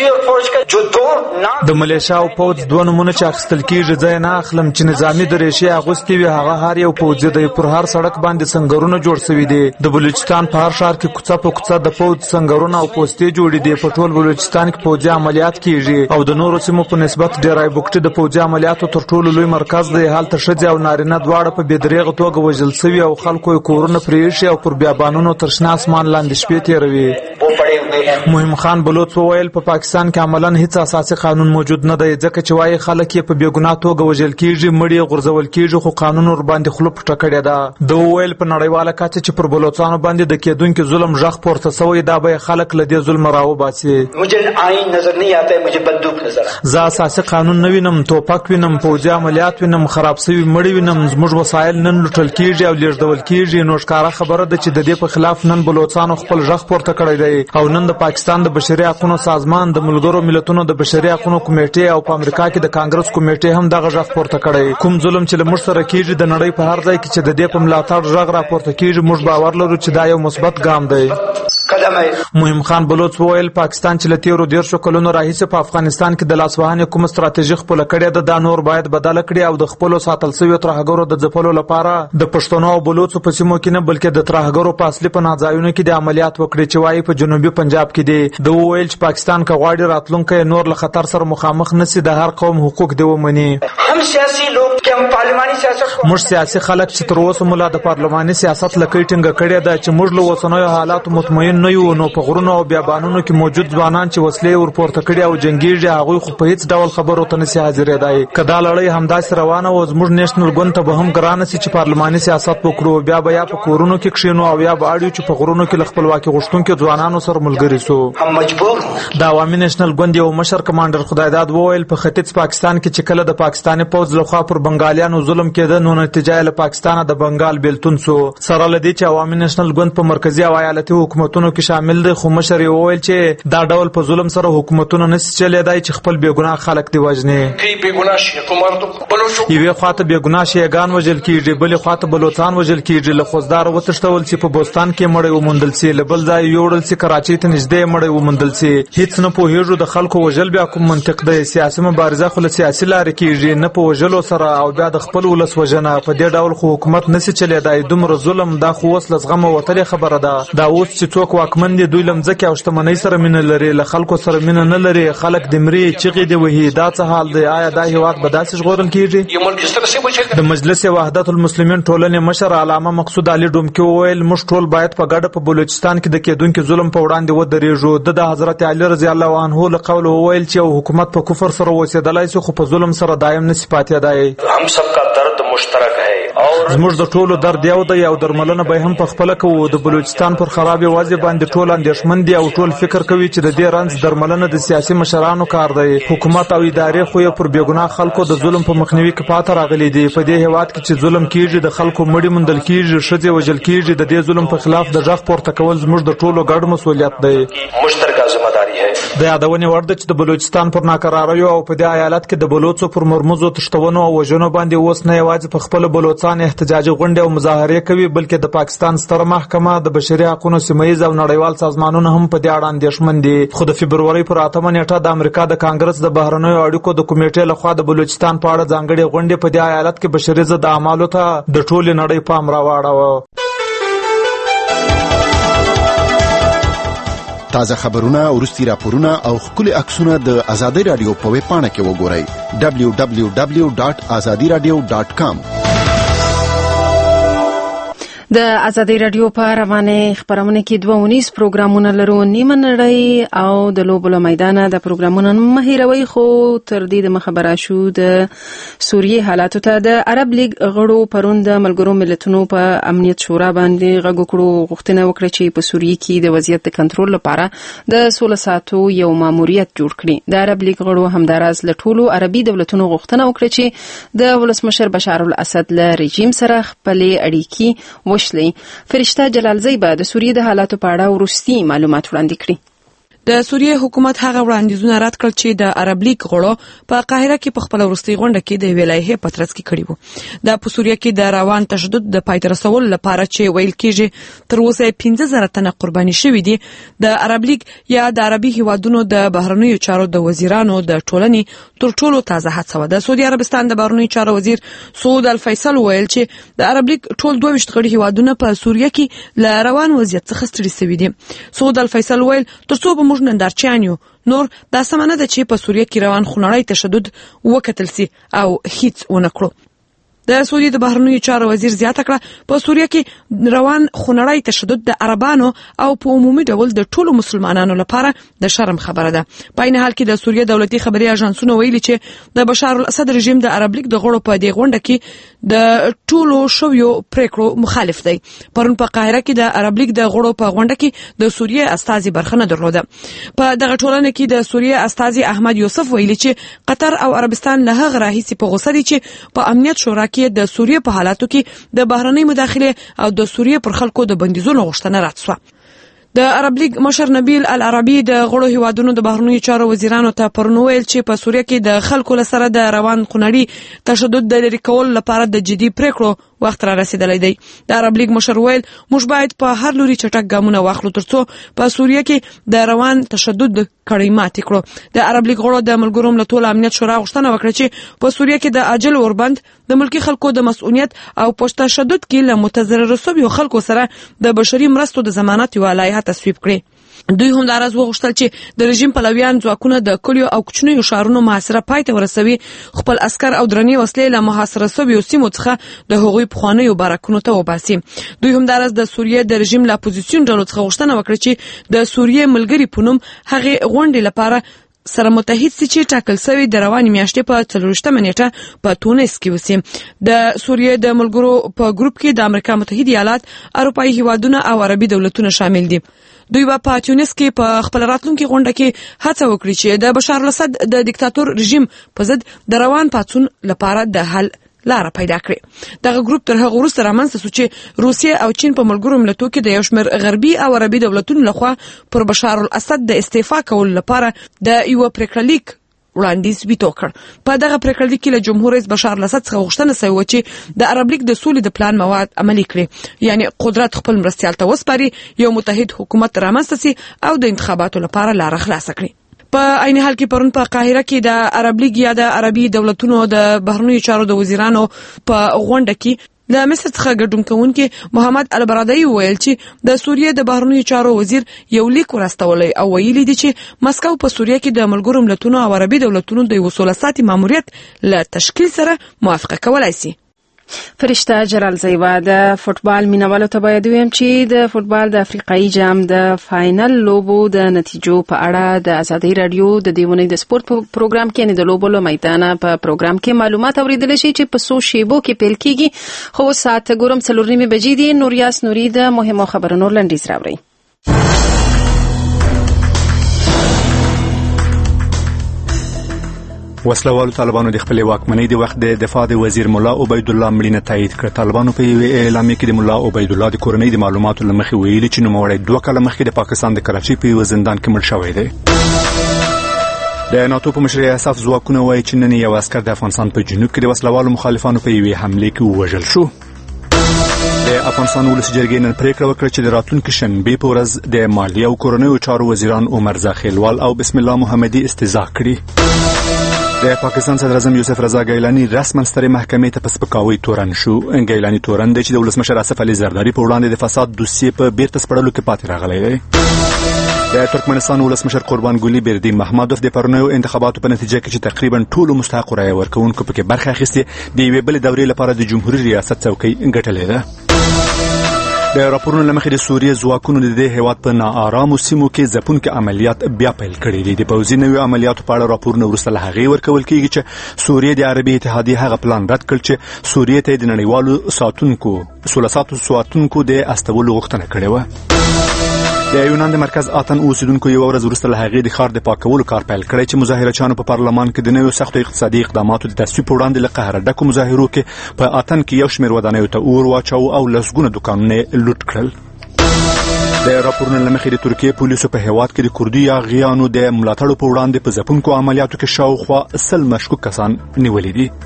د ملیشیا او پوځ دوه نمونه چې اخیستل کیږي ځای نه اخلم چې نظامی درېشي اغوستي وي هغه هر یو پوځي دی پر هر سړک باندې سنگرونه جوړ شوي دي. د بلوچستان په هر ښار کې کوڅه په کوڅه د پوځ سنگرونه او پوستې جوړې دي. په ټول بلوچستان کې پوځي عملیات کیږي او د نورو سیمو په نسبت ډیرای بوکټي د پوځي عملیاتو تر ټولو لوی مرکز دی. هلته ښځې او نارینه دواړه په بېدریغه توګه وژل شوي او خلکو یې کورونه پرېښي او پر بیابانونو تر شنه اسمان لاندې شپې تېروي. مهم خان بلوچ وویل په پاکستان کې عملاً هیڅ اساسي قانون موجود نه دی ځکه چې وايي خلک یې په بېګناه توګه وژل کیږي مړي غورځول کیږي خو قانون ور باندې خوله پټه کړې ده. د وویل په نړیواله کچه چې پر بلوچستانو باندې د کېدونکو ظلم ژغ پورته شوی دا به خلک له دې ظلم راوباسي. زه اساسي قانون نه وینم، توپک وینم، پوځي عملیات وینم، خراب شوي مړي وینم، زموږ وسایل نن لوټل کیږي او لیږدول کیږي. نو ښکاره خبره ده چې د دې په خلاف نن بلوچستانو خپل ژغ پورته کړی دی او نن د پاکستان د بشري حقوقو سازمان د ملګرو ملتونو د بشري حقوقو کمیټې او په امریکا کې د کانګرس کمیټې هم دغه ژغ پورته کړی. کوم ظلم چې موږ سره کیږي د نړۍ په هر ځای کې چې د دې په ملاتړ ژغ راپورته کیږي موږ باور لرو چې دا یو مثبت ګام دی. مهم خان بلوچ وویل پاکستان چې له تیرو 13 کلونو راهیسې په افغانستان کې د لاسوهنې کوم ستراتیژي خپله کړې ده دا نور باید بدله کړي او د خپلو ساتل شویو ترهګرو د ځپلو لپاره د پښتنو او بلوچو په سیمو کې نه بلکې د ترهګرو په اصلي پناه ځایونو کې د عملیات وکړي چې وایي په جنوبي پنجاب کې دي. د وویل چې پاکستان که غواړي راتلونکی نور له خطر سره مخامخ نشي د هر قوم حقوق دی ومني. موږ سیاسي خلک چې تر اوسه مولا د پارلماني سیاست لکې ټینګه کړې ده چې موږ له اوسنیو حالاتو مطمئن نه یو. نو په غرونو او بیابانونو کې موجود ځوانان چې وسلې ورپورته کړي او جنگیږي هغوی خو په هیڅ ډول خبرو ته نشي حاضرېدای. که دا لړۍ همداسې روانه وه زموږ نیشنل ګوند ته به هم ګرانه سي چې پارلماني سیاست وکړو بیا به یا په کورونو کې کښېنو او یا به اړ یو چې په غرونو کې له خپلواکي غوښتونکو ځوانانو سره ملګري سو. د عوامي نیشنل ګوند یو مشر کمانډر خدایداد وویل په ختیځ پاکستان کې چې کله د پاکستاني افغاني پوځ لخوا پر بنګالیانو ظلم کېده، نو نتیجه له پاکستان د بنګال بیلتون سو. سره لدی چې عوامي نېشنل ګوند په مرکزی او ایالتي حکومتونو کې شامل دي، خو مشر یې وویل چې دا ډول په ظلم سره حکومتونه نشي چلیدای چې خپل بېګناه خلک دی وژني. یوې خواته بېګناه شیعګان وژل کېږي، بلې خواته بلوچستان وژل کېږي، له خوزداره وتښتول چې په بوستان کې مړی وموندل سي، له بل ځایه یوړل چې کراچۍ ته نږدې مړی وموندل سي. هیڅ نه پوهېږو د خلکو وژل بیا کوم منطق دی. سیاسي مبارزه خو له سیاسي لارې کېږي، نه په وژلو سره او بیا د خپل ولس وژنه. په دې ډول خو حکومت نشي چلیدای. دومره ظلم دا خو اوس له زغمه وتلې خبره ده. دا اوس چې څوک واکمن دي دوی له مځکې او شتمنۍ سره مینه لري، له خلکو سره مینه نه لري. خلک د مري چغې دی وهي. دا څه حال دی؟ آیا دا هیواد به داسې ژغورل کېږي؟ د مجلس وحدت المسلمین ټولنې مشر علامه مقصود علي ډومکي وویل موږ ټول باید په ګډه په بلوچستان کې د کېدونکي ظلم په وړاندې ودرېږو. د حضرت علي رضی الله عنه له قوله وویل چې حکومت په کفر سره اوسېدلی شي خو په ظلم سره دایم نشي پاتېدای. هم سب کا درد مشترک ہے. زموږ د ټولو درد یو دی او درملنه به هم په خپله کوو. د بلوچستان پر خرابې وضع باندې ټول اندېښمن دي او ټول فکر کوي چې د دې رنځ درملنه د سیاسي مشرانو کار دی. حکومت او ادارې خو یې پر بېګناه خلکو د ظلم په مخنیوي کې پاته راغلي دي. په دې هېواد کې چې ظلم کېږي، د خلکو مړي موندل کېږي، ښځې وژل کېږي، د دې ظلم په خلاف د غږ پورته کول زموږ د ټولو ګډ مسؤلیت دی. مشترکه ذمہ داری ہے. د یادونې وړ ده چې د بلوچستان پر ناکراریو او په دې ایالت کې د بلوڅو پر مرموزو تښتونو او وژنو باندې اوس نه یوازې په خپل بلوچستان احتجاجي غونډې او مظاهرې کوي، بلکې د پاکستان ستره محکمه، د بشري حقوقو سیمه‌ییز او نړیوال سازمانونه هم په دې اړه اندېښمن دي. خو د فبرورۍ پر 8مه نیټه د امریکا د کانګرس د بهرنیو اړیکو د کمیټې لخوا د بلوچستان په اړه ځانګړې غونډې په دې ایالت کې بشري ضد اعمالو ته د ټولې نړۍ پام راواړاوه. تازه خبرونه، وروستي راپورونه او ښکلي عکسونه د ازادي رادیو په ویب پاڼه کې وګورئ www.azadiradio.com. د ازادي رادیو په روانه خبرونه کې 2 پروګرامونه لرو، نیمه نړۍ او د لوبو میدان. د پروګرامونو مهیروي خو تر دې د مخبره شو د سوریې حالاتو ته. د عرب لیگ غړو پرون د ملګرو ملتونو په امنیت شورا باندې غږ وکړو، غوښتنه وکړه چې په سوریې کې د وضعیت د کنټرول لپاره د 16 ساعتو یو ماموریت جوړ کړي. د عرب لیگ غړو همداراز له ټولو عربي دولتونو غوښتنه وکړه چې د ولسمشر بشار الاسد له رژیم سره خپل اړیکې وشلي. فرشته جلالزی به د سوریې د حالاتو په اړه وروستي معلومات وړاندې کړي. د سوریې حکومت هغه وړاندیزونه رد کړل چې د عرب لیگ غړو په قاهره کې په خپل وروستي غونډه کې د ویلایه پترڅ کې کړی وو. د سوریې کې د روان تشدد د پای ته رسولو لپاره چې ویل کېږي تر اوسه 15000 تنه قرباني شوي دي. د عرب لیگ یا د عربي هیوادونو د بهرنیو چارو د وزیرانو د ټولنې تر ټولو تازه هڅه و. د سعودي عربستان د بهرنیو چارو وزیر سعود الفیصل ویل چې د عرب لیگ ټول 22 غړي هیوادونه په سوریې کې له روان وضعیت څخه ستړي شوي دي. سعود الفیصل ویل ترڅو به موږ نندارچیانیو نور دا سمانه ده چې په سوریې کې روان خونړی تشدد وکتل سي او هیڅ ونه کړو. د سعودي د بهرنیو چارو وزیر زیاته کړه په سوریې کې روان خونړی تشدد د عربانو او په عمومي ډول د ټولو مسلمانانو لپاره د شرم خبره ده. په عین حال کې د سوریې دولتي خبري اژانسونه ویلي چې د بشار الاسد رژیم د عرب لیگ د غړو په دې غونډه کې د ټولو شویو پریکړو مخالف دی. پرون په قاهره کې د عرب لیگ د غړو په غونډه کې د سوریې استازي برخه نه درلوده. په دغه ټولنه کې د سوریې استازي احمد یوسف ویلي چې قطر او عربستان له هغه راهیسې په غوسه دي چې په امنیت شورا کې د سوریې په حالاتو کې د بهرنۍ مداخله او د سوریې پر خلکو د بندیزونو غوښتنه رد شوه. د عرب لیگ مشر نبیل العربي د غړو هیوادونو د بهرنیو چارو وزیرانو ته پرون ویل چې په سوریې کې د خلکو لسره د روان خونړي تشدد د لرې کولو لپاره د جدي پریکړو وخت را رسیدلی دی. د عرب لیگ مشر ویل موږ باید په هر لوري چټک ګامونه واخلو ترڅو په سوریې کې د روان تشدد کړۍ ماتې کړو. د عرب لیگ غړو د ملګرو ملتونو امنیت شورا غوښتنه وکړه چې په سوریې کې د عاجل اوربند د ملکی خلکو د مسؤلیت او په تشدد کې له متضرر شویو خلکو سره د بشري مرستو د ضمانت یو لایحه تصویب کړي. دوی هم دراز وغوښتل چې د رژیم پلویان ځواکونه د کلیو او کوچنیو ښارونو محاصره پای ته ورسوي، خپل عسكر او درنې وسلې له محاصره شویو سیمو څخه د هغوی پخوانیو بارکونو ته وباسي. دوی هم دراز د سوریې د رژیم له اپوزیسیون ډلو څخه غوښتنه وکړه چې د سوریې ملګری په نوم هغه غونډې لپاره سره متحد سي چې ټاکل شوی د رواني میاشتې په 24مه نیټه په تونس کې وسی. د سوریې د ملګرو په ګروپ کې د امریکا متحده ایالات، اروپایي هیوادونه او عربي دولتونه شامل دي. دوی په تونس کې په خپل راتلونکي غونډه کې هڅه وکړي چې د بشار الاسد د دیکتاتور رژیم په ضد د روان پاڅون لپاره د حل لاره پیدا کړي. دغه ګروپ تر هغه وروسته رامنځته شو چې روسیه او چین په ملګرو ملتونو کې د یو شمېر غربي او عربي دولتونو لخوا پر بشار الاسد د استعفا کولو لپاره د یو پریکړه لیک وړاندیز ویتو کړ. په دغه پریکړه لیک کې له جمهور رئیس بشار الاسد څخه غوښتنه شوې و چې د عرب لیگ د سولې د پلان مواد عملي کړي، یعنی قدرت خپل مرستیال ته وسپاري، یو متحد حکومت رامنځته شي او د انتخاباتو لپاره لاره خلاصه کړي. په عین حال کې پرون په قاهره کې د عرب لیگ یا د عربي دولتونو د بهرنیو چارو د وزیرانو په غونډه کې د مصر څخه ګډون کوونکي محمد البرادعي وویل چې د سوریې د بهرنیو چارو وزیر یو لیک ورستولی او ویلي دي چې مسکو په سوریې کې د ملګرو ملتونو او عربي دولتونو د یو سوله ساتي ماموریت له تشکیل سره موافقه کولای شي. فرشته جلال زیوا د فوتبال مینوالو ته باید ویم چې د فوتبال د افریقایي جام د فاینل لوبو د نتیجو په اړه د ازادي رادیو د دیونی د سپورت پروګرام کې نه د لوبو له میدان په پروګرام کې معلومات اوریدل شي چې په 100 شیبو کې پیل کیږي. خو ساعت ګورم 4:30 بجې دي. نوریاس نوري د مهمو خبرونو لنډیز راوړي. وسلوالو طالبانو د خپل واکمنۍ د وخت د دفاع د وزیر مولا عبید الله مړینه تایید کړ. طالبانو په یو اعلامیه کې د مولا عبید الله د کورنۍ د معلوماتو لمخې ویلي چې نوموړی 2 کاله مخکې د پاکستان د کراچۍ په یو زندان کې مړ شوی دی. د ناتو په مشر اساف ځواکونه وایي چې نن یو عسکر د افغانستان په جنوب کې د وسلوالو مخالفانو په یوې حمله کې ووژل شو. د افغانستان ولس جرګې نن پریکړه وکړه چې د راتلونکي شنبې په ورځ د مالیې او کورنیو چارو وزیران عمر زاخیلوال او بسم الله محمدي استیضاح کړي. د پاکستان صدر اعظم یوسف رضا ګیلانی رسما سترې محکمې ته په سپکاوي تورن شو. ګیلانی تورن دی چې د ولسمشر اسف علي زرداری په وړاندې د فساد دوسیې په بیرته سپړلو کې پاتې راغلی دی. د ترکمنستان ولسمشر قربان ګولي بردی محمدوف د پرونیو انتخاباتو په نتیجه کې چې تقریبا ټولو مستحق رایه ورکوونکو پکې برخه اخیستې د یوې بلې دورې لپاره د جمهوریت ریاست څوکۍ ګټلې ده. د راپورونو لمخې د سوریې ځواکونو د دې هیواد په ناآرامو سیمو کې ځپونکي عملیات بیا پیل کړي دي. د پوځي نویو عملیاتو په اړه راپورونه وروسته له هغې ورکول کېږي چې سوریې د عربي اتحادیې هغه پلان رد کړ چې سوریې ته د نړیوالو سوله ساتونکو د استولو غوښتنه کړې وه. د یونان د مرکز آتن اوسیدونکو یو ورځ وروسته له هغې د ښار د پاکولو کار پیل کړی چې مظاهرچیانو په پارلمان کې د نویو سختو اقتصادي اقداماتو د تصویب په وړاندې له قهره ډکو مظاهرو کې په آتن کې یو شمېر ودانیو ته اور واچاوه او لسګونه دوکانونه لوټ کړل. د راپورونو لمخې د ترکیې پولیسو په هیواد کې د کردي یاغیانو د ملاتړو په وړاندې په ځپونکو عملیاتو کې شاوخوا 100 مشکوک کسان نیولي دي.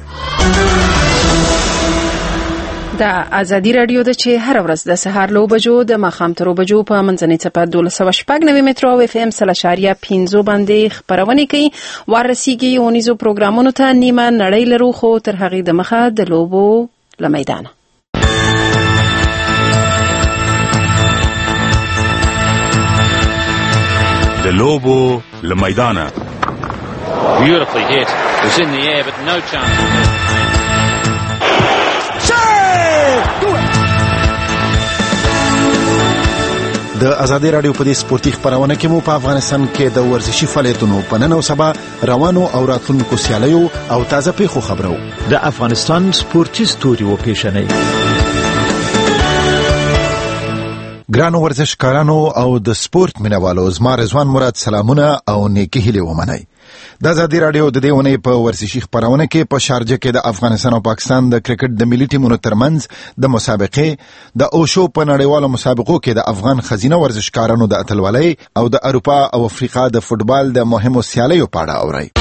د ازادي رادیو د چې هر ورځ د سهار لو بجو د ماخام تر بجو په منځنۍ چپه 1290 مترو او اف ام 3.5 باندې خبرونه کوي. ورسیږي اونیزو پروګرامونو ته نیمه نړۍ لرو خو تر هغه د مخه د لوبو لمیدان. د لوبو لمیدان. Beautifully hit. It was in the air but no chance. د ازادي رادیو په دې سپورتي خبرونه کې مو په افغانستان کې د ورزشي فعالیتونو په نن او سبا روانو او راتلونکو سیالیو او تازه پیښو خبرو. د افغانستان سپورتي ستوري و پیشنې ګرانو ورزشکارانو او د سپورت مینوالو زما رضوان مراد سلامونه او نیکی هیلې ومنئ. د ازادي رادیو د دې ونې په ورزشي خبرونه کې په شارجه کې د افغانستان او پاکستان د کرکټ د ملي ټیمونو ترمنځ د مسابقې د اوشو په نړیوالو مسابقو کې د افغان خزینه ورزشکارانو د اتلولۍ او د اروپا او افریقا د فوتبال د مهمو سیالیو په اړه اورئ.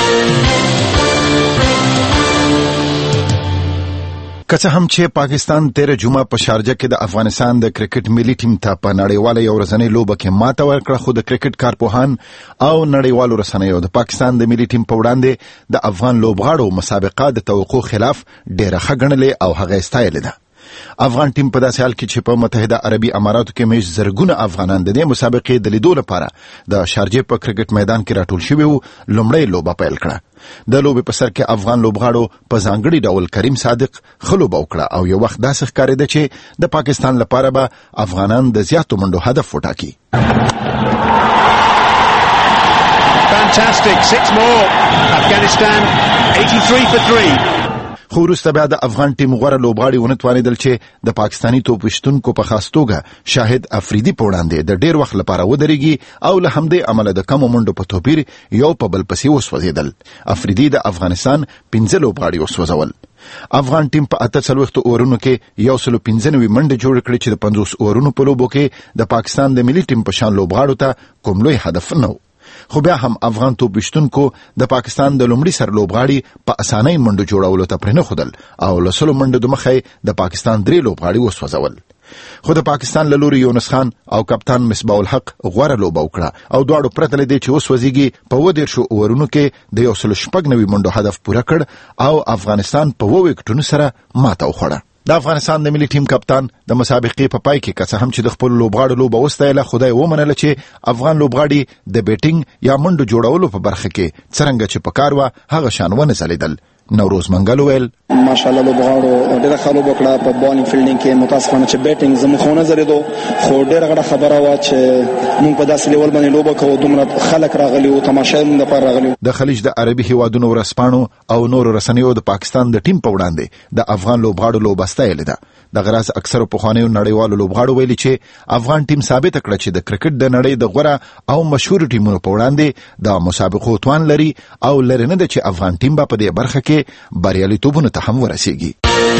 که څه هم چې پاکستان 13 جمعه په شارجه کې د افغانستان د کرکټ ملي ټیم ته په نړیواله یو ورځنۍ لوبه کې ماته ورکړه، خو د کرکټ کارپوهان او نړیوالو رسنیو د پاکستان د ملي ټیم په وړاندې د افغان لوبغاړو مسابقه د توقع خلاف ډېره ښه ګڼلې او هغه ستایلې ده. افغان ټیم په داسې حال کې چې په متحده عربي اماراتو کې مېش زرګونه افغانان د دې مسابقې د لیدو لپاره د شارجې په کرکټ میدان کې راټول شوي وو، لومړی لوبه پیل کړه. د لوبې په سر کې افغان لوبغاړو په ځانګړي ډول کریم صادق ښه لوبه وکړه او یو وخت داسې ښکارېده چې د پاکستان لپاره به افغانان د زیاتو منډو هدف وټاکي. Fantastic, 6 more. Afghanistan 83 for 3. خو وروسته بیا د افغان ټیم غوره لوبغاړي ونه توانېدل چې د پاکستاني توپ ویشتونکو په خاص توګه شاهد افریدي په وړاندې د ډېر وخت لپاره ودرېږي او له همدې امله د کمو منډو په توپیر یو په بل پسې وسوځېدل. افریدي د افغانستان 15 لوبغاړي وسوځول. افغان ټیم په 48 اورونو کې 195 منډې جوړ کړې چې د 50 اورونو په لوبو کې د پاکستان د ملي ټیم په شان لوبغاړو ته کوم لوی هدف نه و. خو بیا هم افغان توپ ویشتونکو د پاکستان د لومړي سر لوبغاړي په اسانۍ منډو جوړولو ته پرېنښودل او له 100 منډو د مخې د پاکستان 3 لوبغاړي وسوځول. خو د پاکستان له لوري یونس خان او کپتان مصباح الحق غوره لوبه وکړه او دواړو پرته له دې چې وسوځېږي په 10 اورونو کې د 196 منډو هدف پوره کړ او افغانستان په 2 وکټونو سره ماته وخوړه. د افغانستان د ملي ټیم کپتان د مسابقې په پای کې که څه هم چې د خپل لوبغاړو لوبه وستایله خدای ومنله چې افغان لوبغاړي د بیټینګ یا منډو جوړولو په برخه کې څرنګه چې په کار وه هغه شان ونه ځلېدل. نوروز منګل ویل ماشاءالله لوبغاړو ډېره ښه لوبه کړه په بالینګ فیلډینګ کې. متاسفانه چې بیټینګ زموږ خو نه ځلېدو خو ډېره غټه خبره وه چې موږ په داسې لیول باندې لوبه کوو. دومره خلک راغلي وو، تماشا یې موږ دپاره راغلي وو. د خلیج د عربي هیوادونو ورځپاڼو او نورو رسنیو د پاکستان د ټیم په وړاندې د افغان لوبغاړو لوبه ستایلې ده. دغه راز اکثرو پخوانیو نړیوالو لوبغاړو ویلي چې افغان ټیم ثابته کړه چې د کرکټ د نړۍ د غوره او مشهور ټیمونو په وړاندې د مسابقو توان لري او لري نه ده چې افغان ټیم به په دې برخه کې بریالیتوبونو ته هم ورسیږي.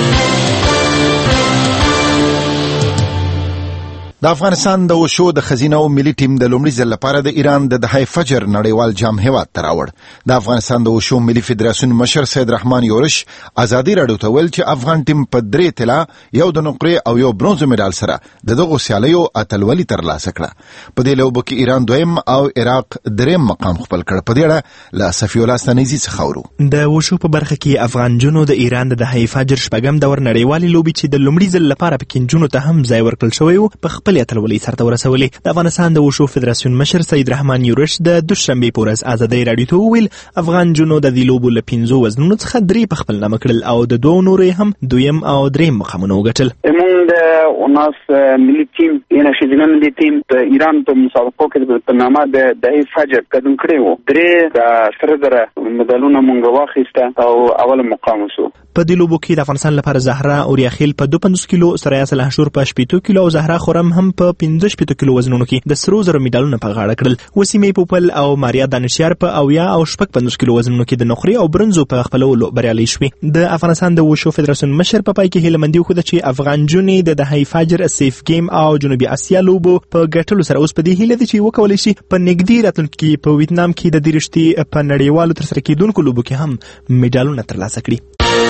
د افغانستان د وشو د ښځینه او ملي ټیم د لومړي ځل لپاره د ایران د دهی فجر نړیوال جام هیواد ته راوړ. د افغانستان د وشو ملي فدراسیون مشر سید رحمان یورش ازادي راډیو ته ویل چې افغان ټیم په 3 طلا، 1 د نقرې او 1 برونز مډال سره د دغو سیالیو اتلولي ترلاسه کړه. په دې لوبو کې ایران 2م او عراق 3م مقام خپل کړ. په دې اړه له صفي الله ستانیزي څخه اورو. د وشو په برخه کې افغان جنو د ایران د دهی فجر شپږم دور نړیوالې لوبې چې د لومړي ځل لپاره په کینجونو ته هم ځای ورکړل شوی و په خپل اتلولي سره ورسولې. د افغانستان د وشو فدراسیون مشر سید رحمان یورش د دوشنبه په ورځ ازادي راډیو ته وویل افغان جنو د دې لوبو له 5 وزنونو څخه 3 په خپل نامه کړل او د 2 نورې هم 2م او 3م مقامونه وګټل. موږ د وناس ملي ټیم یعنی شجنه ملي ټیم د ایران په مسابقو کې په نامه د دهی فجر قدم کړی وو. 3 د سره در مډالونه موږ واخیسته او اول مقام وسو. په دې لوبو کې د افغانستان لپاره زهرا اوریاخیل په 52 کیلو، سریا صلاح شور په 80 کیلو او زهرا خورم هم په 15 کیلو وزنونو کې د سرو زرو میډالونه په غاړه کړل. وسیمې پوپل او ماریا دانشیار په 80 او 55 کیلو وزنونو کې د نقرې او برنزو په خپلولو بریالي شوې. د افغانستان د وشو فدراسیون مشر په پای کې هیلمندي وکړه چې افغان جونې د دهی فجر سیف گیم او جنوبي اسیا لوبو په ګټلو سره اوس په دې هیله دي چې وکولای شي په نږدې راتلونکي کې په ویتنام کې د دیرشتي په نړیوالو ترسره کېدونکو لوبو کې هم میډالونه ترلاسه کړي.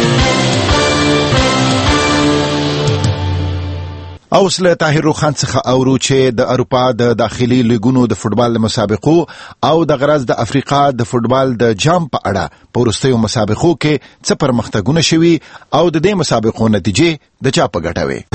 اوس له طاهر روخان څخه اورو چې د اروپا د داخلي لیګونو د فوټبال مسابقو او د غرض د افریقا د فوټبال د جام په اړه په وروستیو مسابقو کې څه پرمختګونه شوي او د دې مسابقو نتیجې د چا په ګټه وې.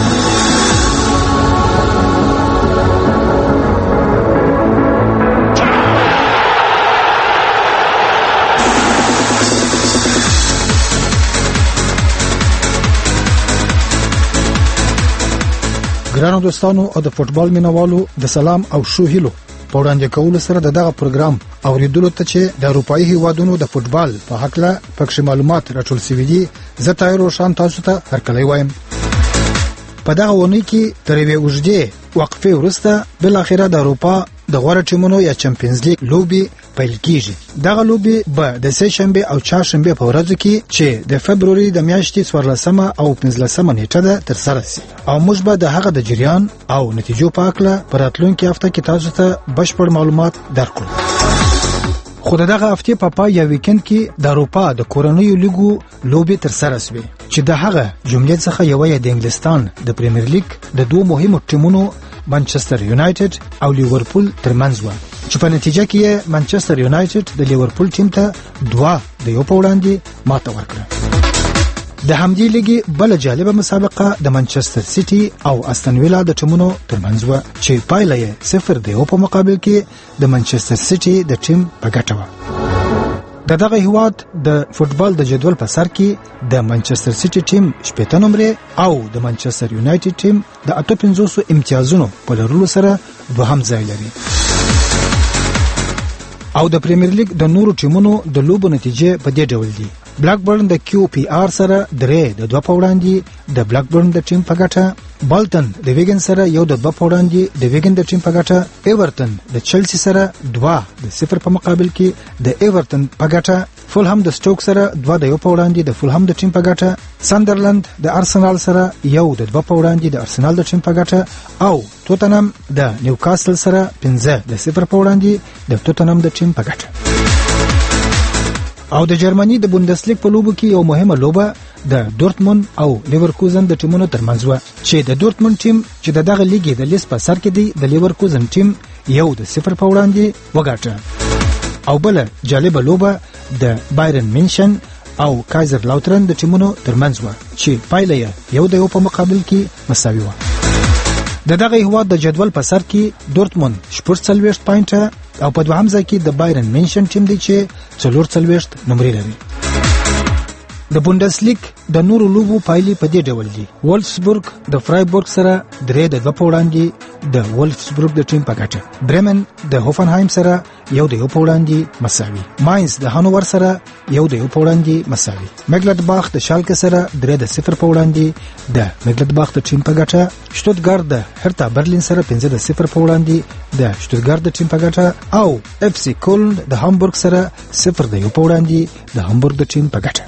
ګرانو دوستانو او د فوټبال مینوالو د سلام او شو هیلو په وړاندې کولو سره دغه پروګرام اوریدلو ته چې د اروپایي هیوادونو د فوټبال په حق له پکښ معلومات راټول شوي دي زه طاهر روشان تاسو ته هرکلی وایم. په دغه ونې کې تر یوې اوږدې وقفې وروسته بالاخره د اروپا د غوړه ټیمونو یا چمپیونز لیګ لوبي پیل کیږي. دغه لوبي به د سه شنبه او چهارشنبه په ورځو کې چې د فبروري د میاشتې 14 او 15 نیټه ده تر سره شي او موږ به د هغه د جریان او نتیجو په اړه په راتلونکي هفته کې تاسو ته بشپړ معلومات درکړو. خو دغه هفته په پای یا ویکند کې د اروپا د کورنیو لیګو لوبي تر سره شوي چې د هغه جملې څخه یو د انګلستان د پریمیر لیګ د دوه مهمو ټیمونو مانچستر یونایټډ او لیورپول ترمنځ و چې په نتیجه کې مانچستر یونایټډ د لیورپول ټیم ته 2 د یو په وړاندې ماته ورکړه. د همدې لیګي بل جالبه مسابقه د مانچستر سیټي او استون ویلا د ټیمونو ترمنځ و چې پایله یې 0 د یو په مقابل کې د مانچستر سیټي د ټیم په ګټه و. دغه هیواد د فوټبال د جدول په سر کې د مانچستر سیټي ټیم 18 نمرې او د مانچستر یونایټډ ټیم د 58 امتیازونو په لرلو سره دوهم ځای لري. او د پریمیر لیګ د نورو ټیمونو د لوبو نتیجې په دې ډول دي: بلاک برن د کیو پی آر سره 3 د 2 په وړاندې د بلاک برن د ټیم په ګټه، بالټن د ویګن سره 1 د 2 په وړاندې د ویګن د ټیم په ګټه، ایورټن د چلسی سره 2 د 0 په مقابل کې د ایورټن په ګټه، فولهام د سټوک سره 2 د 1 په وړاندې د فولهام د ټیم په ګټه، ساندرلند د ارسنال سره 1 د 2 په وړاندې د ارسنال د ټیم په ګټه، او توتنهام د نیوکاسل سره 5 د 0 په وړاندې د توتنهام د ټیم په ګټه. او د جرمني د بوندسلیګ په لوبو کې یو مهمه لوبه د دورتموند او لیورکوزن د ټیمونو ترمنځ و چې د دورتموند ټیم چې دغه لیګي د لیست په سر کې دی د لیورکوزن ټیم 1 د 0 په وړاندې وګاټه. او بل جالبه لوبه د بایرن مینشن او کایزر لاوترن د ټیمونو ترمنځ و چې پایله یې 1 د 1 په مقابل کې مساوي و. دغه هیواد د جدول په سر کې دورتموند 40 پوینټ او په دوهم ځای کې د بایرن مینشن ټیم دی چې 44 نمرې لري. د بوندسلیګ د نورو لوبو پایلې په دې ډول دي: وولفسبورګ د فرایبورګ سره 3 د 2 په وړاندې د وولفسبورګ د ټیم په ګټه، برمن د هوفنهایم سره 1 د 1 په وړاندې مساوي، ماینز د هانوور سره 1 د 1 په وړاندې مساوي، مګلډباخ د شالکه سره 3 د 0 په وړاندې د مګلډباخ د ټیم په ګټه، شتوتګارت د هرتا برلین سره 5 د 0 په وړاندې د شتوتګارت د ټیم په ګټه، او اف سی کولن د هامبورګ سره 0 د 1 په وړاندې د هامبورګ د ټیم په ګټه.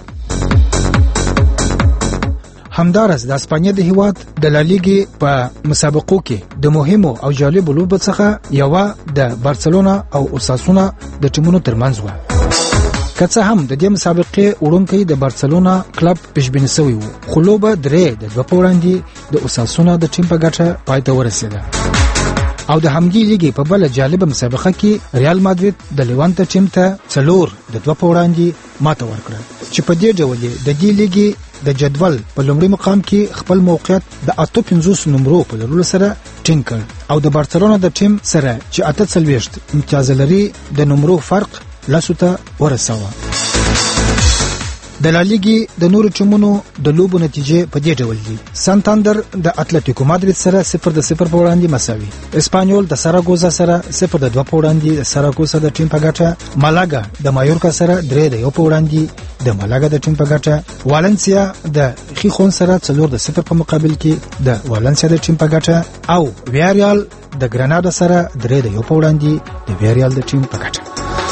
همدارس د اسپانیا د هیواد د لالیګي په مسابقو کې د مهمو او جالبو لوبو څخه یو د بارسلونا او اوساسونا د ټیمونو ترمنځ و. که څه هم د دې مسابقې وړونکي د بارسلونا کلب پیشبیني شوی وو، خو لوبه 3 د 2 په وړاندې د اوساسونا د ټیم په ګټه پای ته ورسېده. او د همدې لیګي په بل جالبه مسابقه کې ریال مادرید د لیوانت ټیم ته 4 د 2 په وړاندې ماته ورکړه چې په دې ډول د دې لیګي د جدول په لومړي مقام کې خپل موقعیت د 58 نمرو په لرلو سره ټینګ کړ، او د بارسلونا د ټیم سره چې 48 امتیاز لري د نمرو فرق لاسو ته ورساوه. د لالیګي د نورو ټیمونو د لوبو نتیجې په دې ډول دي: سانتاندر د اتلتیکو مادرید سره 0 د 0 په وړاندې مساوي، اسپانیول د ساراګوزا سره 0 د 2 په وړاندې د ساراګوزا د ټیم په ګټه، مالاګا د مایورکا سره 3 د 1 په وړاندې د مالاګا د ټیم په ګټه، والنسیا د خیخون سره 4 د 0 په مقابل کې د والنسیا د ټیم په ګټه، او ویاریال د ګراناډا سره 3 د 1 په وړاندې د ویاریال د ټیم په ګټه.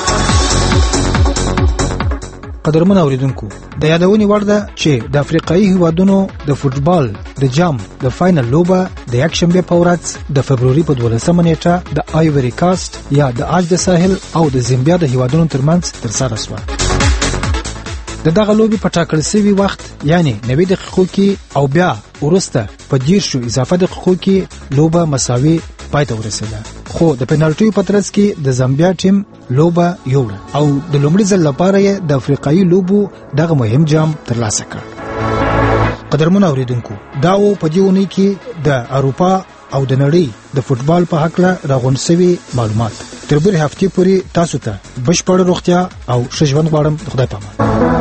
قدرمن اوریدونکو، د یادونې وړ ده چې د افریقایي هیوادونو د فوټبال د جام د فائنل لوبه د یکشنبه په ورځ د فبروري په 12 نیټه د آیوري کاست یا د آج د ساحل او د زیمبیا د هیوادونو ترمنځ ترسره شوه. دغه لوبي په ټاکل شوی وخت یعنی 90 دقیقو کې او بیا ورسته په 10 اضافه دقیقو کې لوبه مساوي پای ته ورسېده، خو د پینالټي په ترڅ کې د زامبیا ټیم لوبه یوړه او د لومړي ځل لپاره د افریقایي لوبو دغه مهم جام ترلاسه کړ. قدرمن اوریدونکو، دا و په دیونی کې د اروپا او د نړۍ د فوټبال په حق له راغون شوی معلومات. تر بلې هفتې پورې تاسو ته بشپړ روغتیا او ښه ژوند غواړم. خدای پامان.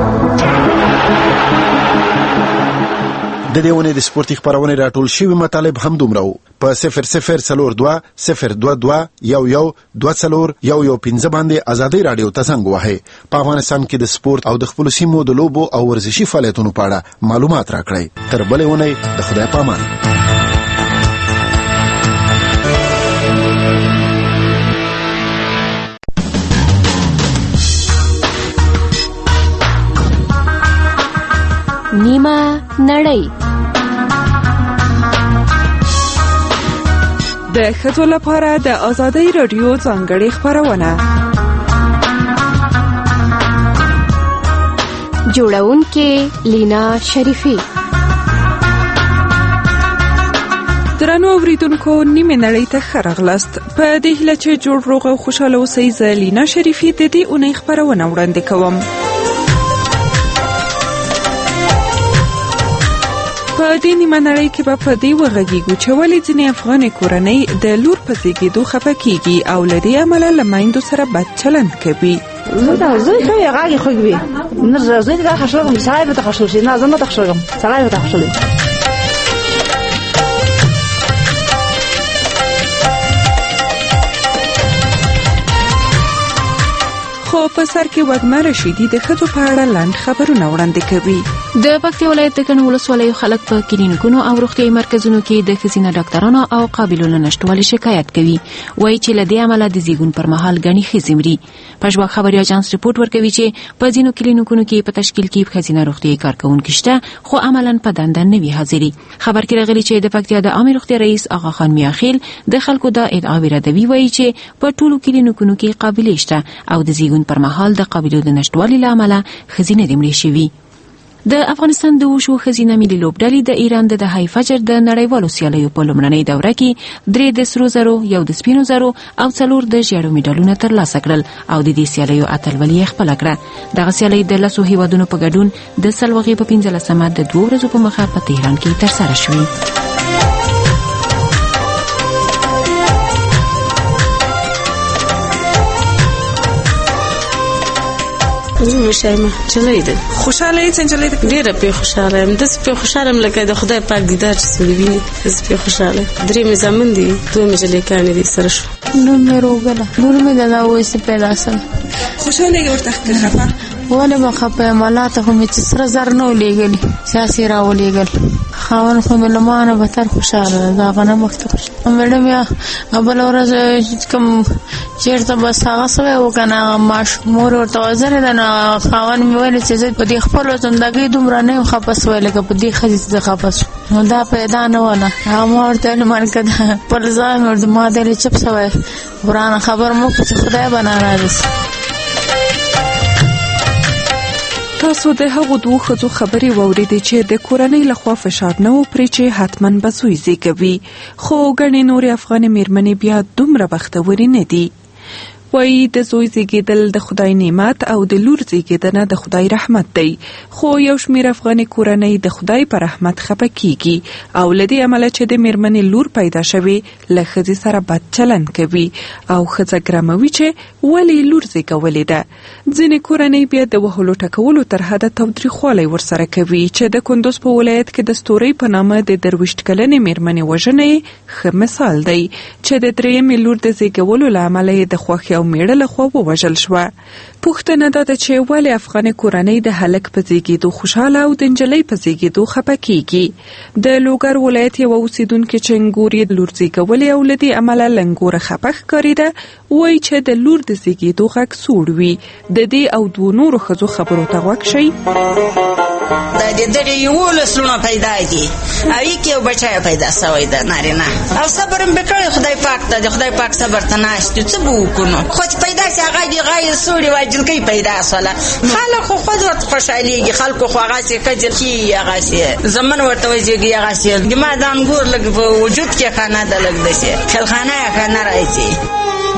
د دیونه د سپورتي خبرونه راټول شوی مطالب هم دومره په 0042 022 1124 باندې ازادي رادیو ته څنګه وهي په افغانستان کې د سپورت او د خپل سیمو د لوبو او ورزشي فعالیتونو په اړه معلومات راکړئ. تر بلې ونې د خدای پامان. نیمه نړۍ د ښځو لپاره د ازادۍ رادیو ځانګړې خبرونه. جوړونکې لینا شریفي. درنو اوریدونکو، نیمه نړۍ ته ښه راغلاست. په دې هیله چې جوړ روغ او خوشاله اوسئ، زه لینا شریفي د دې اونۍ خبرونه وړاندې کوم. په دې نیمه نړۍ کې به په دې وغږیږو چې ولې ځینې افغاني کورنۍ د لور په زیږېدو خفه کیږي او له دې امله له میندو سره بد چلند کوي. زه خو یې غاږی خوږوي نه زه دې خښلم سړی به تخښل شي نه زه نه تخښلم سړی به تخښل. په سر کې وږمه رشیدي د ښځو په اړه لنډ خبرونه وړاندې کوي. د پکتیا ولایت د کڼو ولسوالیو خلک په کلینیکونو او روغتیايي مرکزونو کې د ښځینه ډاکټرانو او قابلو نشټوالي شکایت کوي. وایي چې له دې امله د زیږون پر مهال ګڼې ښځې مري. پژواک خبري اژانس ریپورت ورکوي چې په ځینو کلینیکونو کې په تشکیل کې ښځینه روغتیايي کارکونکي شته خو عملاً په دنده نه وي حاضري. خبر کې راغلي چې د پکتیا د عامه روغتیا رئیس آغا خان میاخیل د خلکو د ادعاوې ردوي. وایي چې په ټولو کلینیکونو کې قابلې شته او د زیږون پر مهال د قابلو د نشټوالي له امله ښځې نه دي مړې شوي. د افغانستان د وشو ښځینه ملي لوبډلې د ایران د دهی فجر د نړیوالو سیالیو په لومړنۍ دوره کې 3 د سرو زرو، 1 د سپینو زرو او 4 د ژیړو میډالونه ترلاسه کړل او د دې سیالیو اتلولي یې خپله کړه. دغه سیالۍ د 10 هیوادونو په ګډون د سلوغې په 15مه د 2 ورځو په مخه په تهران کې ترسره شوې. مشایمه چلای ده خوشاله یې څنګه ده ډیره په خوشاله يم د سپې خوشاله لکه د خدای پاک دیدار سره ویني د سپې خوشاله درې مزامن دي دوه مجلې دي سره شو نور مې روغله نور مې د ناوې څخه پیدا سم خوشاله یې ورته خفه وله ما خپه مالاته هم چې سره زر نو لېګل سیاسي راولېګل خاون خو مې لمانه به تر خوشاله دا غنه مخته مېډم یا قبل ورځ کوم چیرته بس هغه سوي وکنه ماش مور ورته وزره ده خاون مې ویل چې په دې خپل زندګي دومره نه خپس ویل کې په دې خځې څخه خپس نو دا پیدا نه ونه هغه ورته من کده پر ځان ورته ما دې چپ سوي قرآن خبر مو چې خدای بنا راځي. تاسو د هغو دوه ښځو خبرې واورېدې چې د کورنۍ لخوا فشار نه و پرې چې حتماً به زوی زیږوي، خو ګڼې نورې افغانې مېرمنې بیا دومره بختورې نه دي. وایي د زوی زیږېدل د خدای نعمت او د لور زیږېدنه د خدای رحمت دی، خو یو شمېر افغاني کورنۍ د خدای په رحمت خفه کیږي او له دې امله چې د مېرمنې لور پیدا شوي له ښځې سره بد چلند کوي او ښځه ګرموي چې ولې لور زیږولې ده. ځینې کورنۍ بیا د وهلو ټکولو تر حده تاوتریخوالی ورسره کوي چې د کندوز په ولایت کې د ستورۍ په نامه د 23 کلنې مېرمنې وژنه یې ښه مثال دی چې د 3مې لور د زیږولو له امله یې د خوښۍ میړه لخوا ووژل شوه. پوښتنه دا ده چې ولې افغاني کورنۍ د هلک په زیږېدو خوشحاله او د نجلۍ په زیږېدو خفه کیږي. د لوګر ولایت یوه اوسیدونکې چې نګور یې لور زیږولې او له دې امله له نګوره خفه ښکارېده وایي چې د لور د زیږېدو غږ سوړ وي. د دې او 2 نورو ښځو خبرو ته غوږ شئ. دا د درې 11 لونه پیدا دي او یک یو بچی پیدا شوی ده نارینه او صبر هم وکړي خدای پاک ته د خدای پاک صبر ته ناشته څه به وکړو خو پیدا شي هغه دی غیر سوري واجل کوي پیدا سره خلک خو خود ورته خوشاليږي خلکو خو هغه څه کجل کی هغه څه زمون ورته وځيږي هغه څه ما د انګور لګ په وجود کې خانه ده لګ دشي خلخانه خانه راځي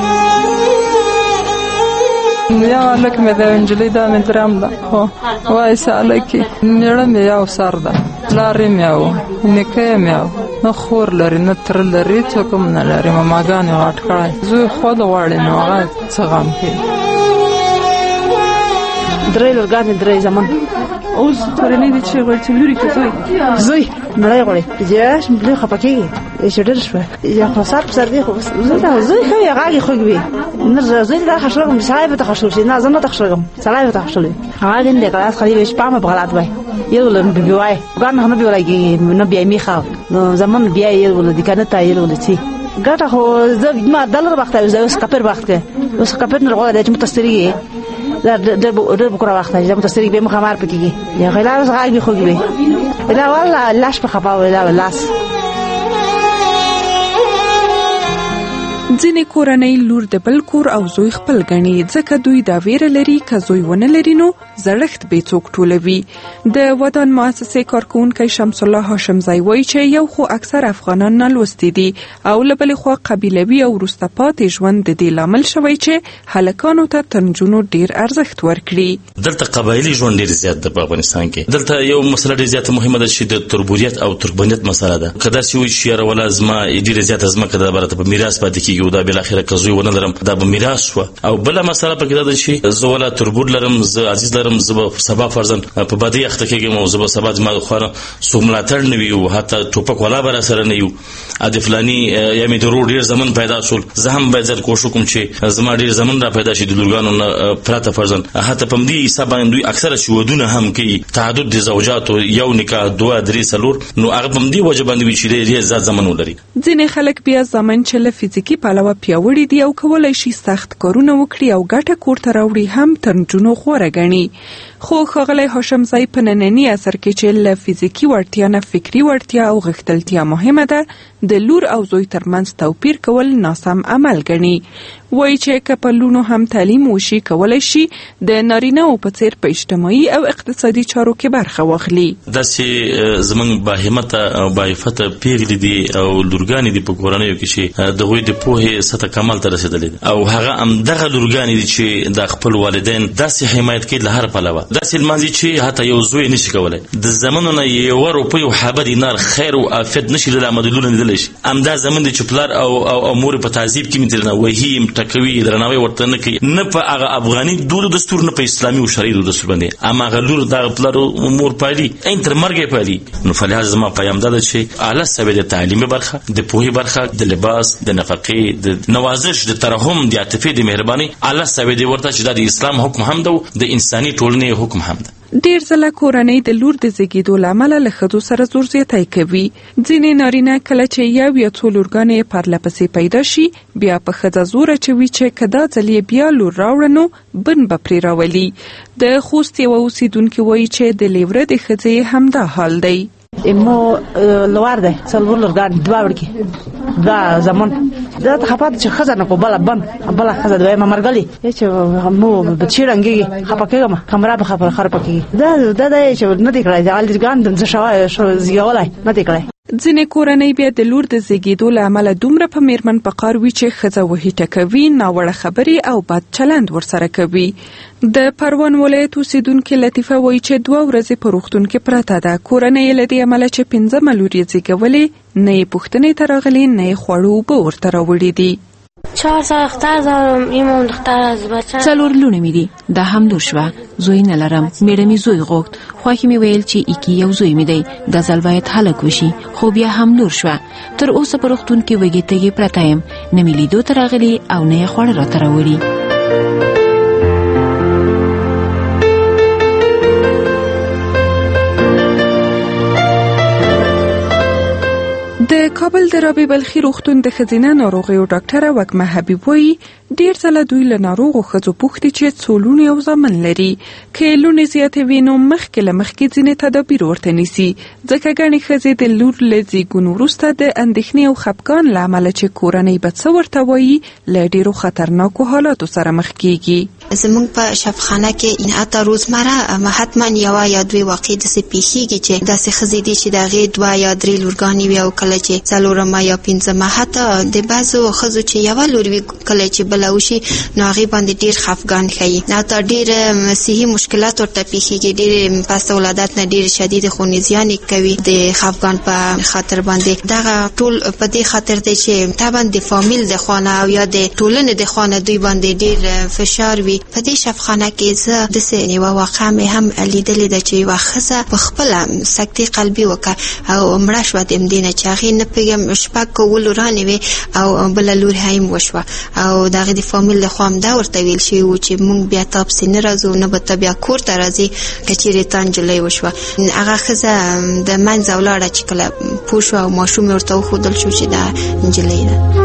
یا لک مې د انجلۍ دا مې درام ده خو وای سالکی نړه مې یو سر ده لارې مې او نکه مې او نه خور لري نه تر لري څوک هم نه لري ماماګانې غټ کړی زوی خود غواړي نو هغه څه غم کوي. درې لورګانې درې زمان اوس کورنۍ دې چې غواړي چې لوري که زوی نړۍ غواړي جاش مې خفه کېږي چې ډېر شوه یا خو سر په سر دی خو زوی ښه وي هغه خوږ وي نه زوی دا خشلګم سړی به ته خشل شي نه زه نه ته خشلګم سړی به ته خشل وي هغه دې کلاس خالي شپه مې بغلات وای یو لم بي وای ګان نه بي ولګي نو بیا می خاو نو زمان بیا یو ول دي کنه تا یو ول چی ګټه خو زه ما دلر وخت زه اوس کپر وخت کې اوس کپر نه غواړم چې متستري د بکره وخت چې متستري به مخامار پکېږي یا غلا زغاګي خوږي دا والله لاش په خپاو دا لاس. ځینې کورنۍ لور د بل کور او زوی خپل ګڼي ځکه دوی دا ویره لري که زوی ونه لري نو زړښت به څوک ټولوي. د ودان مؤسسې کارکونکی شمس الله هاشمزی وایي چې یو خو اکثر افغانان نالوستي دي او له بلې خوا قبیلوي او وروسته پاتې ژوند د دې لامل شوی چې هلکانو ته تر نجونو ډیر ارزښت ورکړي. دلته قبایلي ژوند ډیر زیات دی په افغانستان کې. دلته یو مسله ډیر زیاته مهمه ده چې د تربوریت او ترکمنیت مسله ده. که داسې وي چې یاره ولا زما ډیره زیاته ځمکه ده برته په میراث پاتې کېږي دي دا بل اخره کزوی ونه لرم دا به میراث و او بل مسله پکې دا چې زه ولا تربور لرم زه عزیز لرم زه سبا فرزن په بدی اخته کېږم او زه سبا ما خو سوملاتړ نه ویو حتی ټوپک ولا بر سره نه یو ا د فلانی یا می ضرور ډیر زمون پیدا شول زه هم به زر کوشش کوم چې زما ډیر زمون را پیدا شي د لورګانو نه پراته فرزن حتی په دې حساب باندې دوی اکثره شودونه هم کوي تعدد د زوجات یو نکاح 2 3 سلور نو هغه په دې وجه باندې وی چې ډیر زیات زمون ولري. ځینې خلک بیا زمون چې له فزیکی پلوه پیاوړي دي او کولای شي سخت کارونه وکړي او ګټه کور ته راوړي هم ترجنو غوړه غني. خو ښاغلی هاشم زای په ننني عصر کې چې له فزیکی وړتیا نه فکری وړتیا او غښتلتیا مهمه ده د لور او زوی ترمنځ توپیر کول ناسم عمل ګڼي. وایي چې که په لونو هم تعلیم وشي کولای شي د نارینه‌و په څیر په اجتماعي او اقتصادي چارو کې برخه واخلي. داسې زمونږ باهمته او باعفته پیغلې دي او لورګانې دي په کورنیو کې چې د هغوی د پوهې سطح کمال ته رسېدلې او هغه همدغه لورګانې دي چې د خپل والدین داسې حمایت کوي له هر پلوه داسې لمانځي چې حتی یو زوی نشي کولی د زمنو نه یو روپۍ او حبه دینار خیر او عافیت نشي له عملونه لیدلی شي. همدا زمن د چې پلار او مور په تعذیب کې مترنه وهي ټکوي درناوی ورته نه کوي نه په هغه افغاني دود دستور نه په اسلامي او شرعي دستور باندې اما هغه لور د پلار او مور پالي ان تر مرګ پالي. نو فلهذا ما پیام ده چې اعلی سوي د تعلیمي برخه د پوهې برخه د لباس د نفقې د نوازش د ترحم د عاطفې د مهرباني اعلی سوي د ورته چې د اسلام حکم هم ده د انساني ټولنې حکم هم ده. ډیر ځله کورنۍ د لور د زیږیدو لامل له ښځو سره زور زیاتی کوي. ځینې نارینه کله چې یو یا څو لورګانې پرلپسې پیدا شي بیا په ښځه زور اچوي چې که دا ځل یې بیا لور راوړه نو بن به پرې راولي. د خوست یوه اوسیدونکې وایي چې د لیوره د ښځې همدا حال دی. مو لوار ده څلور لورګان دوه وړکي دا زمون دا خپات چې خزانه په بل خزانه دوی مرګلي چې مو بچیرنګي خپکهګم کمره به خبر پکې دا چې نه دی کړای دا الګان د شو زیولای نه دی کړای. ځینې کورنۍ بیا د لور د زیږیدو له امله دومره په میرمن په قار وي چې ښځه وهي ټکوي ناوړه خبرې او بد چلند ورسره کوي. د پروان ولایت اوسیدونکې لطیفه وایي چې 2 ورځې په روغتون کې پراته ده. کورنۍ یې له دې امله چې 15 لور یې زیږولې نه یې پوښتنې ته راغلي نه یې خواړه اوبه ورته راوړي دي. 4 سال اختار دارم ایمان اختار از بچه 4 لونه می دي دا هم لور شوه زوی نه لرم میړه می زوی غوښت خواخي می ویل چې اکی یو زوی می دی د ځل باید هلک وشي خو بیا هم لور شوه تر اوسه پر وختون کې وګی تګي پرتایم نه می لیدو تر غلي او نه خړ را تراوړي. د کابل د رابعه بلخي روغتون د ښځینه ناروغیو ډاکټره وږمه حبیب وایي ډیر ځله دوی له ناروغو ښځو پوښتي چې څو لوڼې او زامن لري. که لوڼې زیاتې وي نو مخکې له مخکې ځینې تدابیر ورته نیسي ځکه ګڼې ښځې د لور له زیږون وروسته د اندېښنې او خفګان له امله چې کورنۍ به څه ورته وایي له ډیرو خطرناکو حالاتو سره مخ کیږي. زمونږ په شفاخانه کې حتی روزمره حتما یو یا دوی واقع داسې پیښیږي چې داسې ښځې دي چې د هغې 2 یا 3 لورګانې وي او کله چې 4مه یا 5مه حتی د بعضو ښځو چې یوه لور وي کله چې بله وشي نو هغې باندې ډېر خفګان ښیي حتی ډېر صحي مشکلات ورته پیښیږي ډېرې پس ولادت نه ډېرې شدید خوني زیانې کوي د خفګان په خاطر باندې. دغه ټول په دې خاطر دی چې طبعا د فامیل د خوا نه او یا د ټولنې د خوا نه دوی باندې ډېر فشار وي. په دې شفاخانه کې زه داسې یوه واقعه مې هم لیدلې ده چې یوه ښځه په خپله سکتې قلبي وکړه او مړه شوه د همدې نه چې هغې نه پوهېږم 6 لورانې وې او بله لور هم وشوه او د هغې د فامیل له خوا هم دا ورته ویل شوي وو چې موږ بیا تا پسې نه راځو نه به ته بیا کور ته راځې که چېرې تا نجلۍ وشوه. هغه ښځه د منځه ولاړه چې کله پوه شوه او ماشوم یې ورته وښودل شو چې دا نجلۍ ده.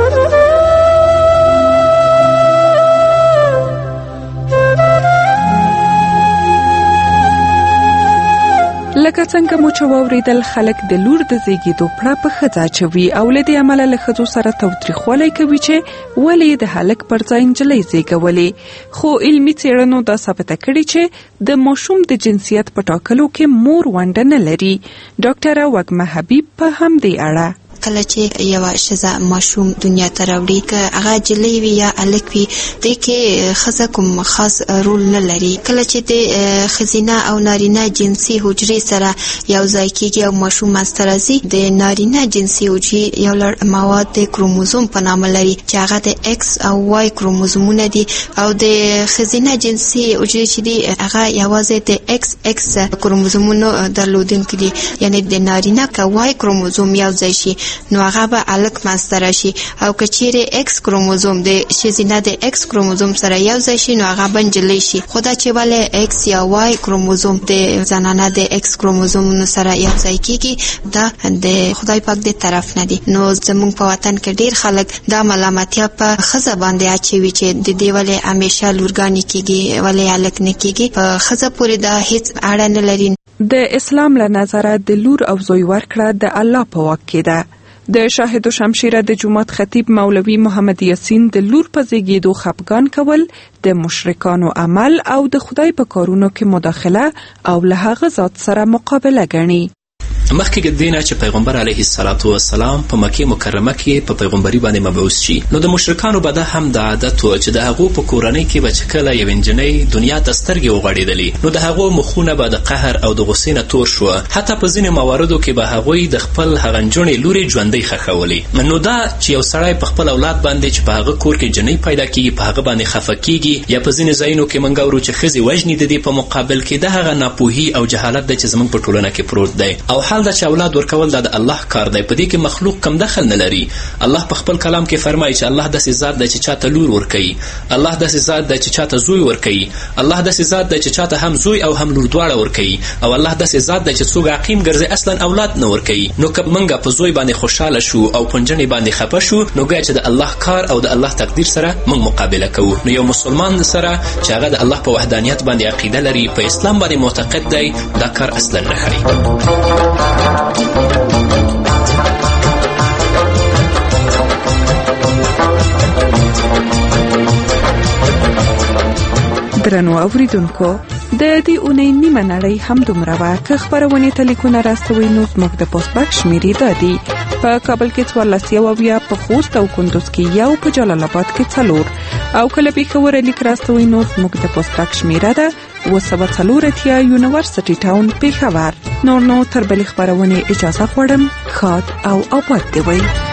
لکه څنګه مو چې واورېدل خلک د لور د زیږیدو پړه په ښځه اچوي او له دې امله له ښځو سره تاوتریخوالی کوي چې ولې د هلک پر ځای نجلۍ زیږولې. خو علمي څېړنو دا ثابته کړې چې د ماشوم د جنسیت په ټاکلو کې مور ونډه نه لري. ډاکټره وږمه حبیب په همدې اړه کله چې یو شزه ماشوم دنیا ته راوړي که هغه جلۍ وي یا الک وي د کې خزه کوم خاص رول نه لري. کله چې د خزینه او نارینه جنسي حجرې سره یو ځای کېږي او ماشوم منځته راځي د نارینه جنسي حجرې یو لړ مواد د کروموزوم په نامه لري چې هغه د ایکس او وای کروموزومونه دي او د خزینه جنسي حجرې چې دي هغه یوازې د ایکس ایکس کروموزومونو درلودونکي دي، یعنی د نارینه که وای کروموزوم یو ځای شي نو هغه به الک منځته راشي او که چیرې ایکس کروموزوم د ښځینه د ایکس کروموزوم سره یو ځای شي نو هغه به نجلۍ شي. خو دا چې ولې ایکس یا وای کروموزوم د زنانه د ایکس کروموزومونو سره یو ځای کېږي دا د خدای پاک د طرف نه دي. نو زموږ په وطن کې ډیر خلک دا ملامتیا په ښځه باندې اچوي چې د دې ولې همیشه لورګانې کېږي ولې الک نه کېږي. په ښځه پورې دا هیڅ اړه نه لري. د اسلام له نظره د لور او زوی ورکړه د الله په واک کې ده. د شاهد و شمشیره د جومات خطیب مولوي محمد یاسین د لور په زیږیدو خفګان کول د مشرکانو عمل او د خدای په کارونو کې مداخله او له هغه ذات سره مقابله ګڼي. مخکې دینه چې پیغمبر علیه الصلاة والسلام په مکه مکرمه کې په پیغمبري باندې مبعوث شي نو د مشرکانو به دا هم د عادت و چې د هغو په کورنۍ کې به چې کله یو انجنۍ دنیا ته سترګې وغړېدلې نو د هغو مخونه به د قهر او د غصې نه تور شوه. حتی په ځینې مواردو کې به هغوی د خپل هغه نجونې لورې ژوندۍ ښخولې. نو دا چې یو سړی په خپل اولاد باندې چې په هغه کور کې جنۍ پیدا کېږي په هغه باندې خفه کېږي یا په ځینې ځایونو کې موږ اورو چې ښځې وژني د دې په مقابل کې د هغه ناپوهي او جهالت دی چې زموږ په ټولنه کې پروت دی. او حال دا چې اولاد ورکول دا د الله کار دی، په دې کې مخلوق کم دخل نه لري. الله په خپل کلام کې فرمایي چې الله داسې ذات دی چې چاته لور ورکوي، الله داسې ذات دی چې چاته زوی ورکوي، الله داسې ذات دی چې چاته هم زوی او هم لور دواړه ورکوي، او الله داسې ذات دی چې څوک عقیم ګرځي اصلا اولاد نه ورکوي. نو که موږ په زوی باندې خوشحاله شو او په نجنې باندې خفه شو نو ګویا چې د الله کار او د الله تقدیر سره موږ مقابله کوو. نو یو مسلمان سره چې هغه د الله په وحدانیت باندې عقیده لري، په اسلام باندې معتقد دی، دا کار اصلا نه ښایي. درنو اوریدونکو د دې اونۍ نیمه نړۍ هم دومره وه. که خپرونې ته لیکونه راستوئ نو زموږ د پوسټ بکس شمیرې دا دي: په کابل کې 1470، په خوست او کندوز کې 1، په جلال آباد کې 4 او کله پېښور لیک راستوئ نو زموږ د پوسټ بکس شمیره ده 240 یونیورسټي ټاون پېښور. نور نو تر بلې خپرونې اجازه غواړم. ښاد او آباد دې وي.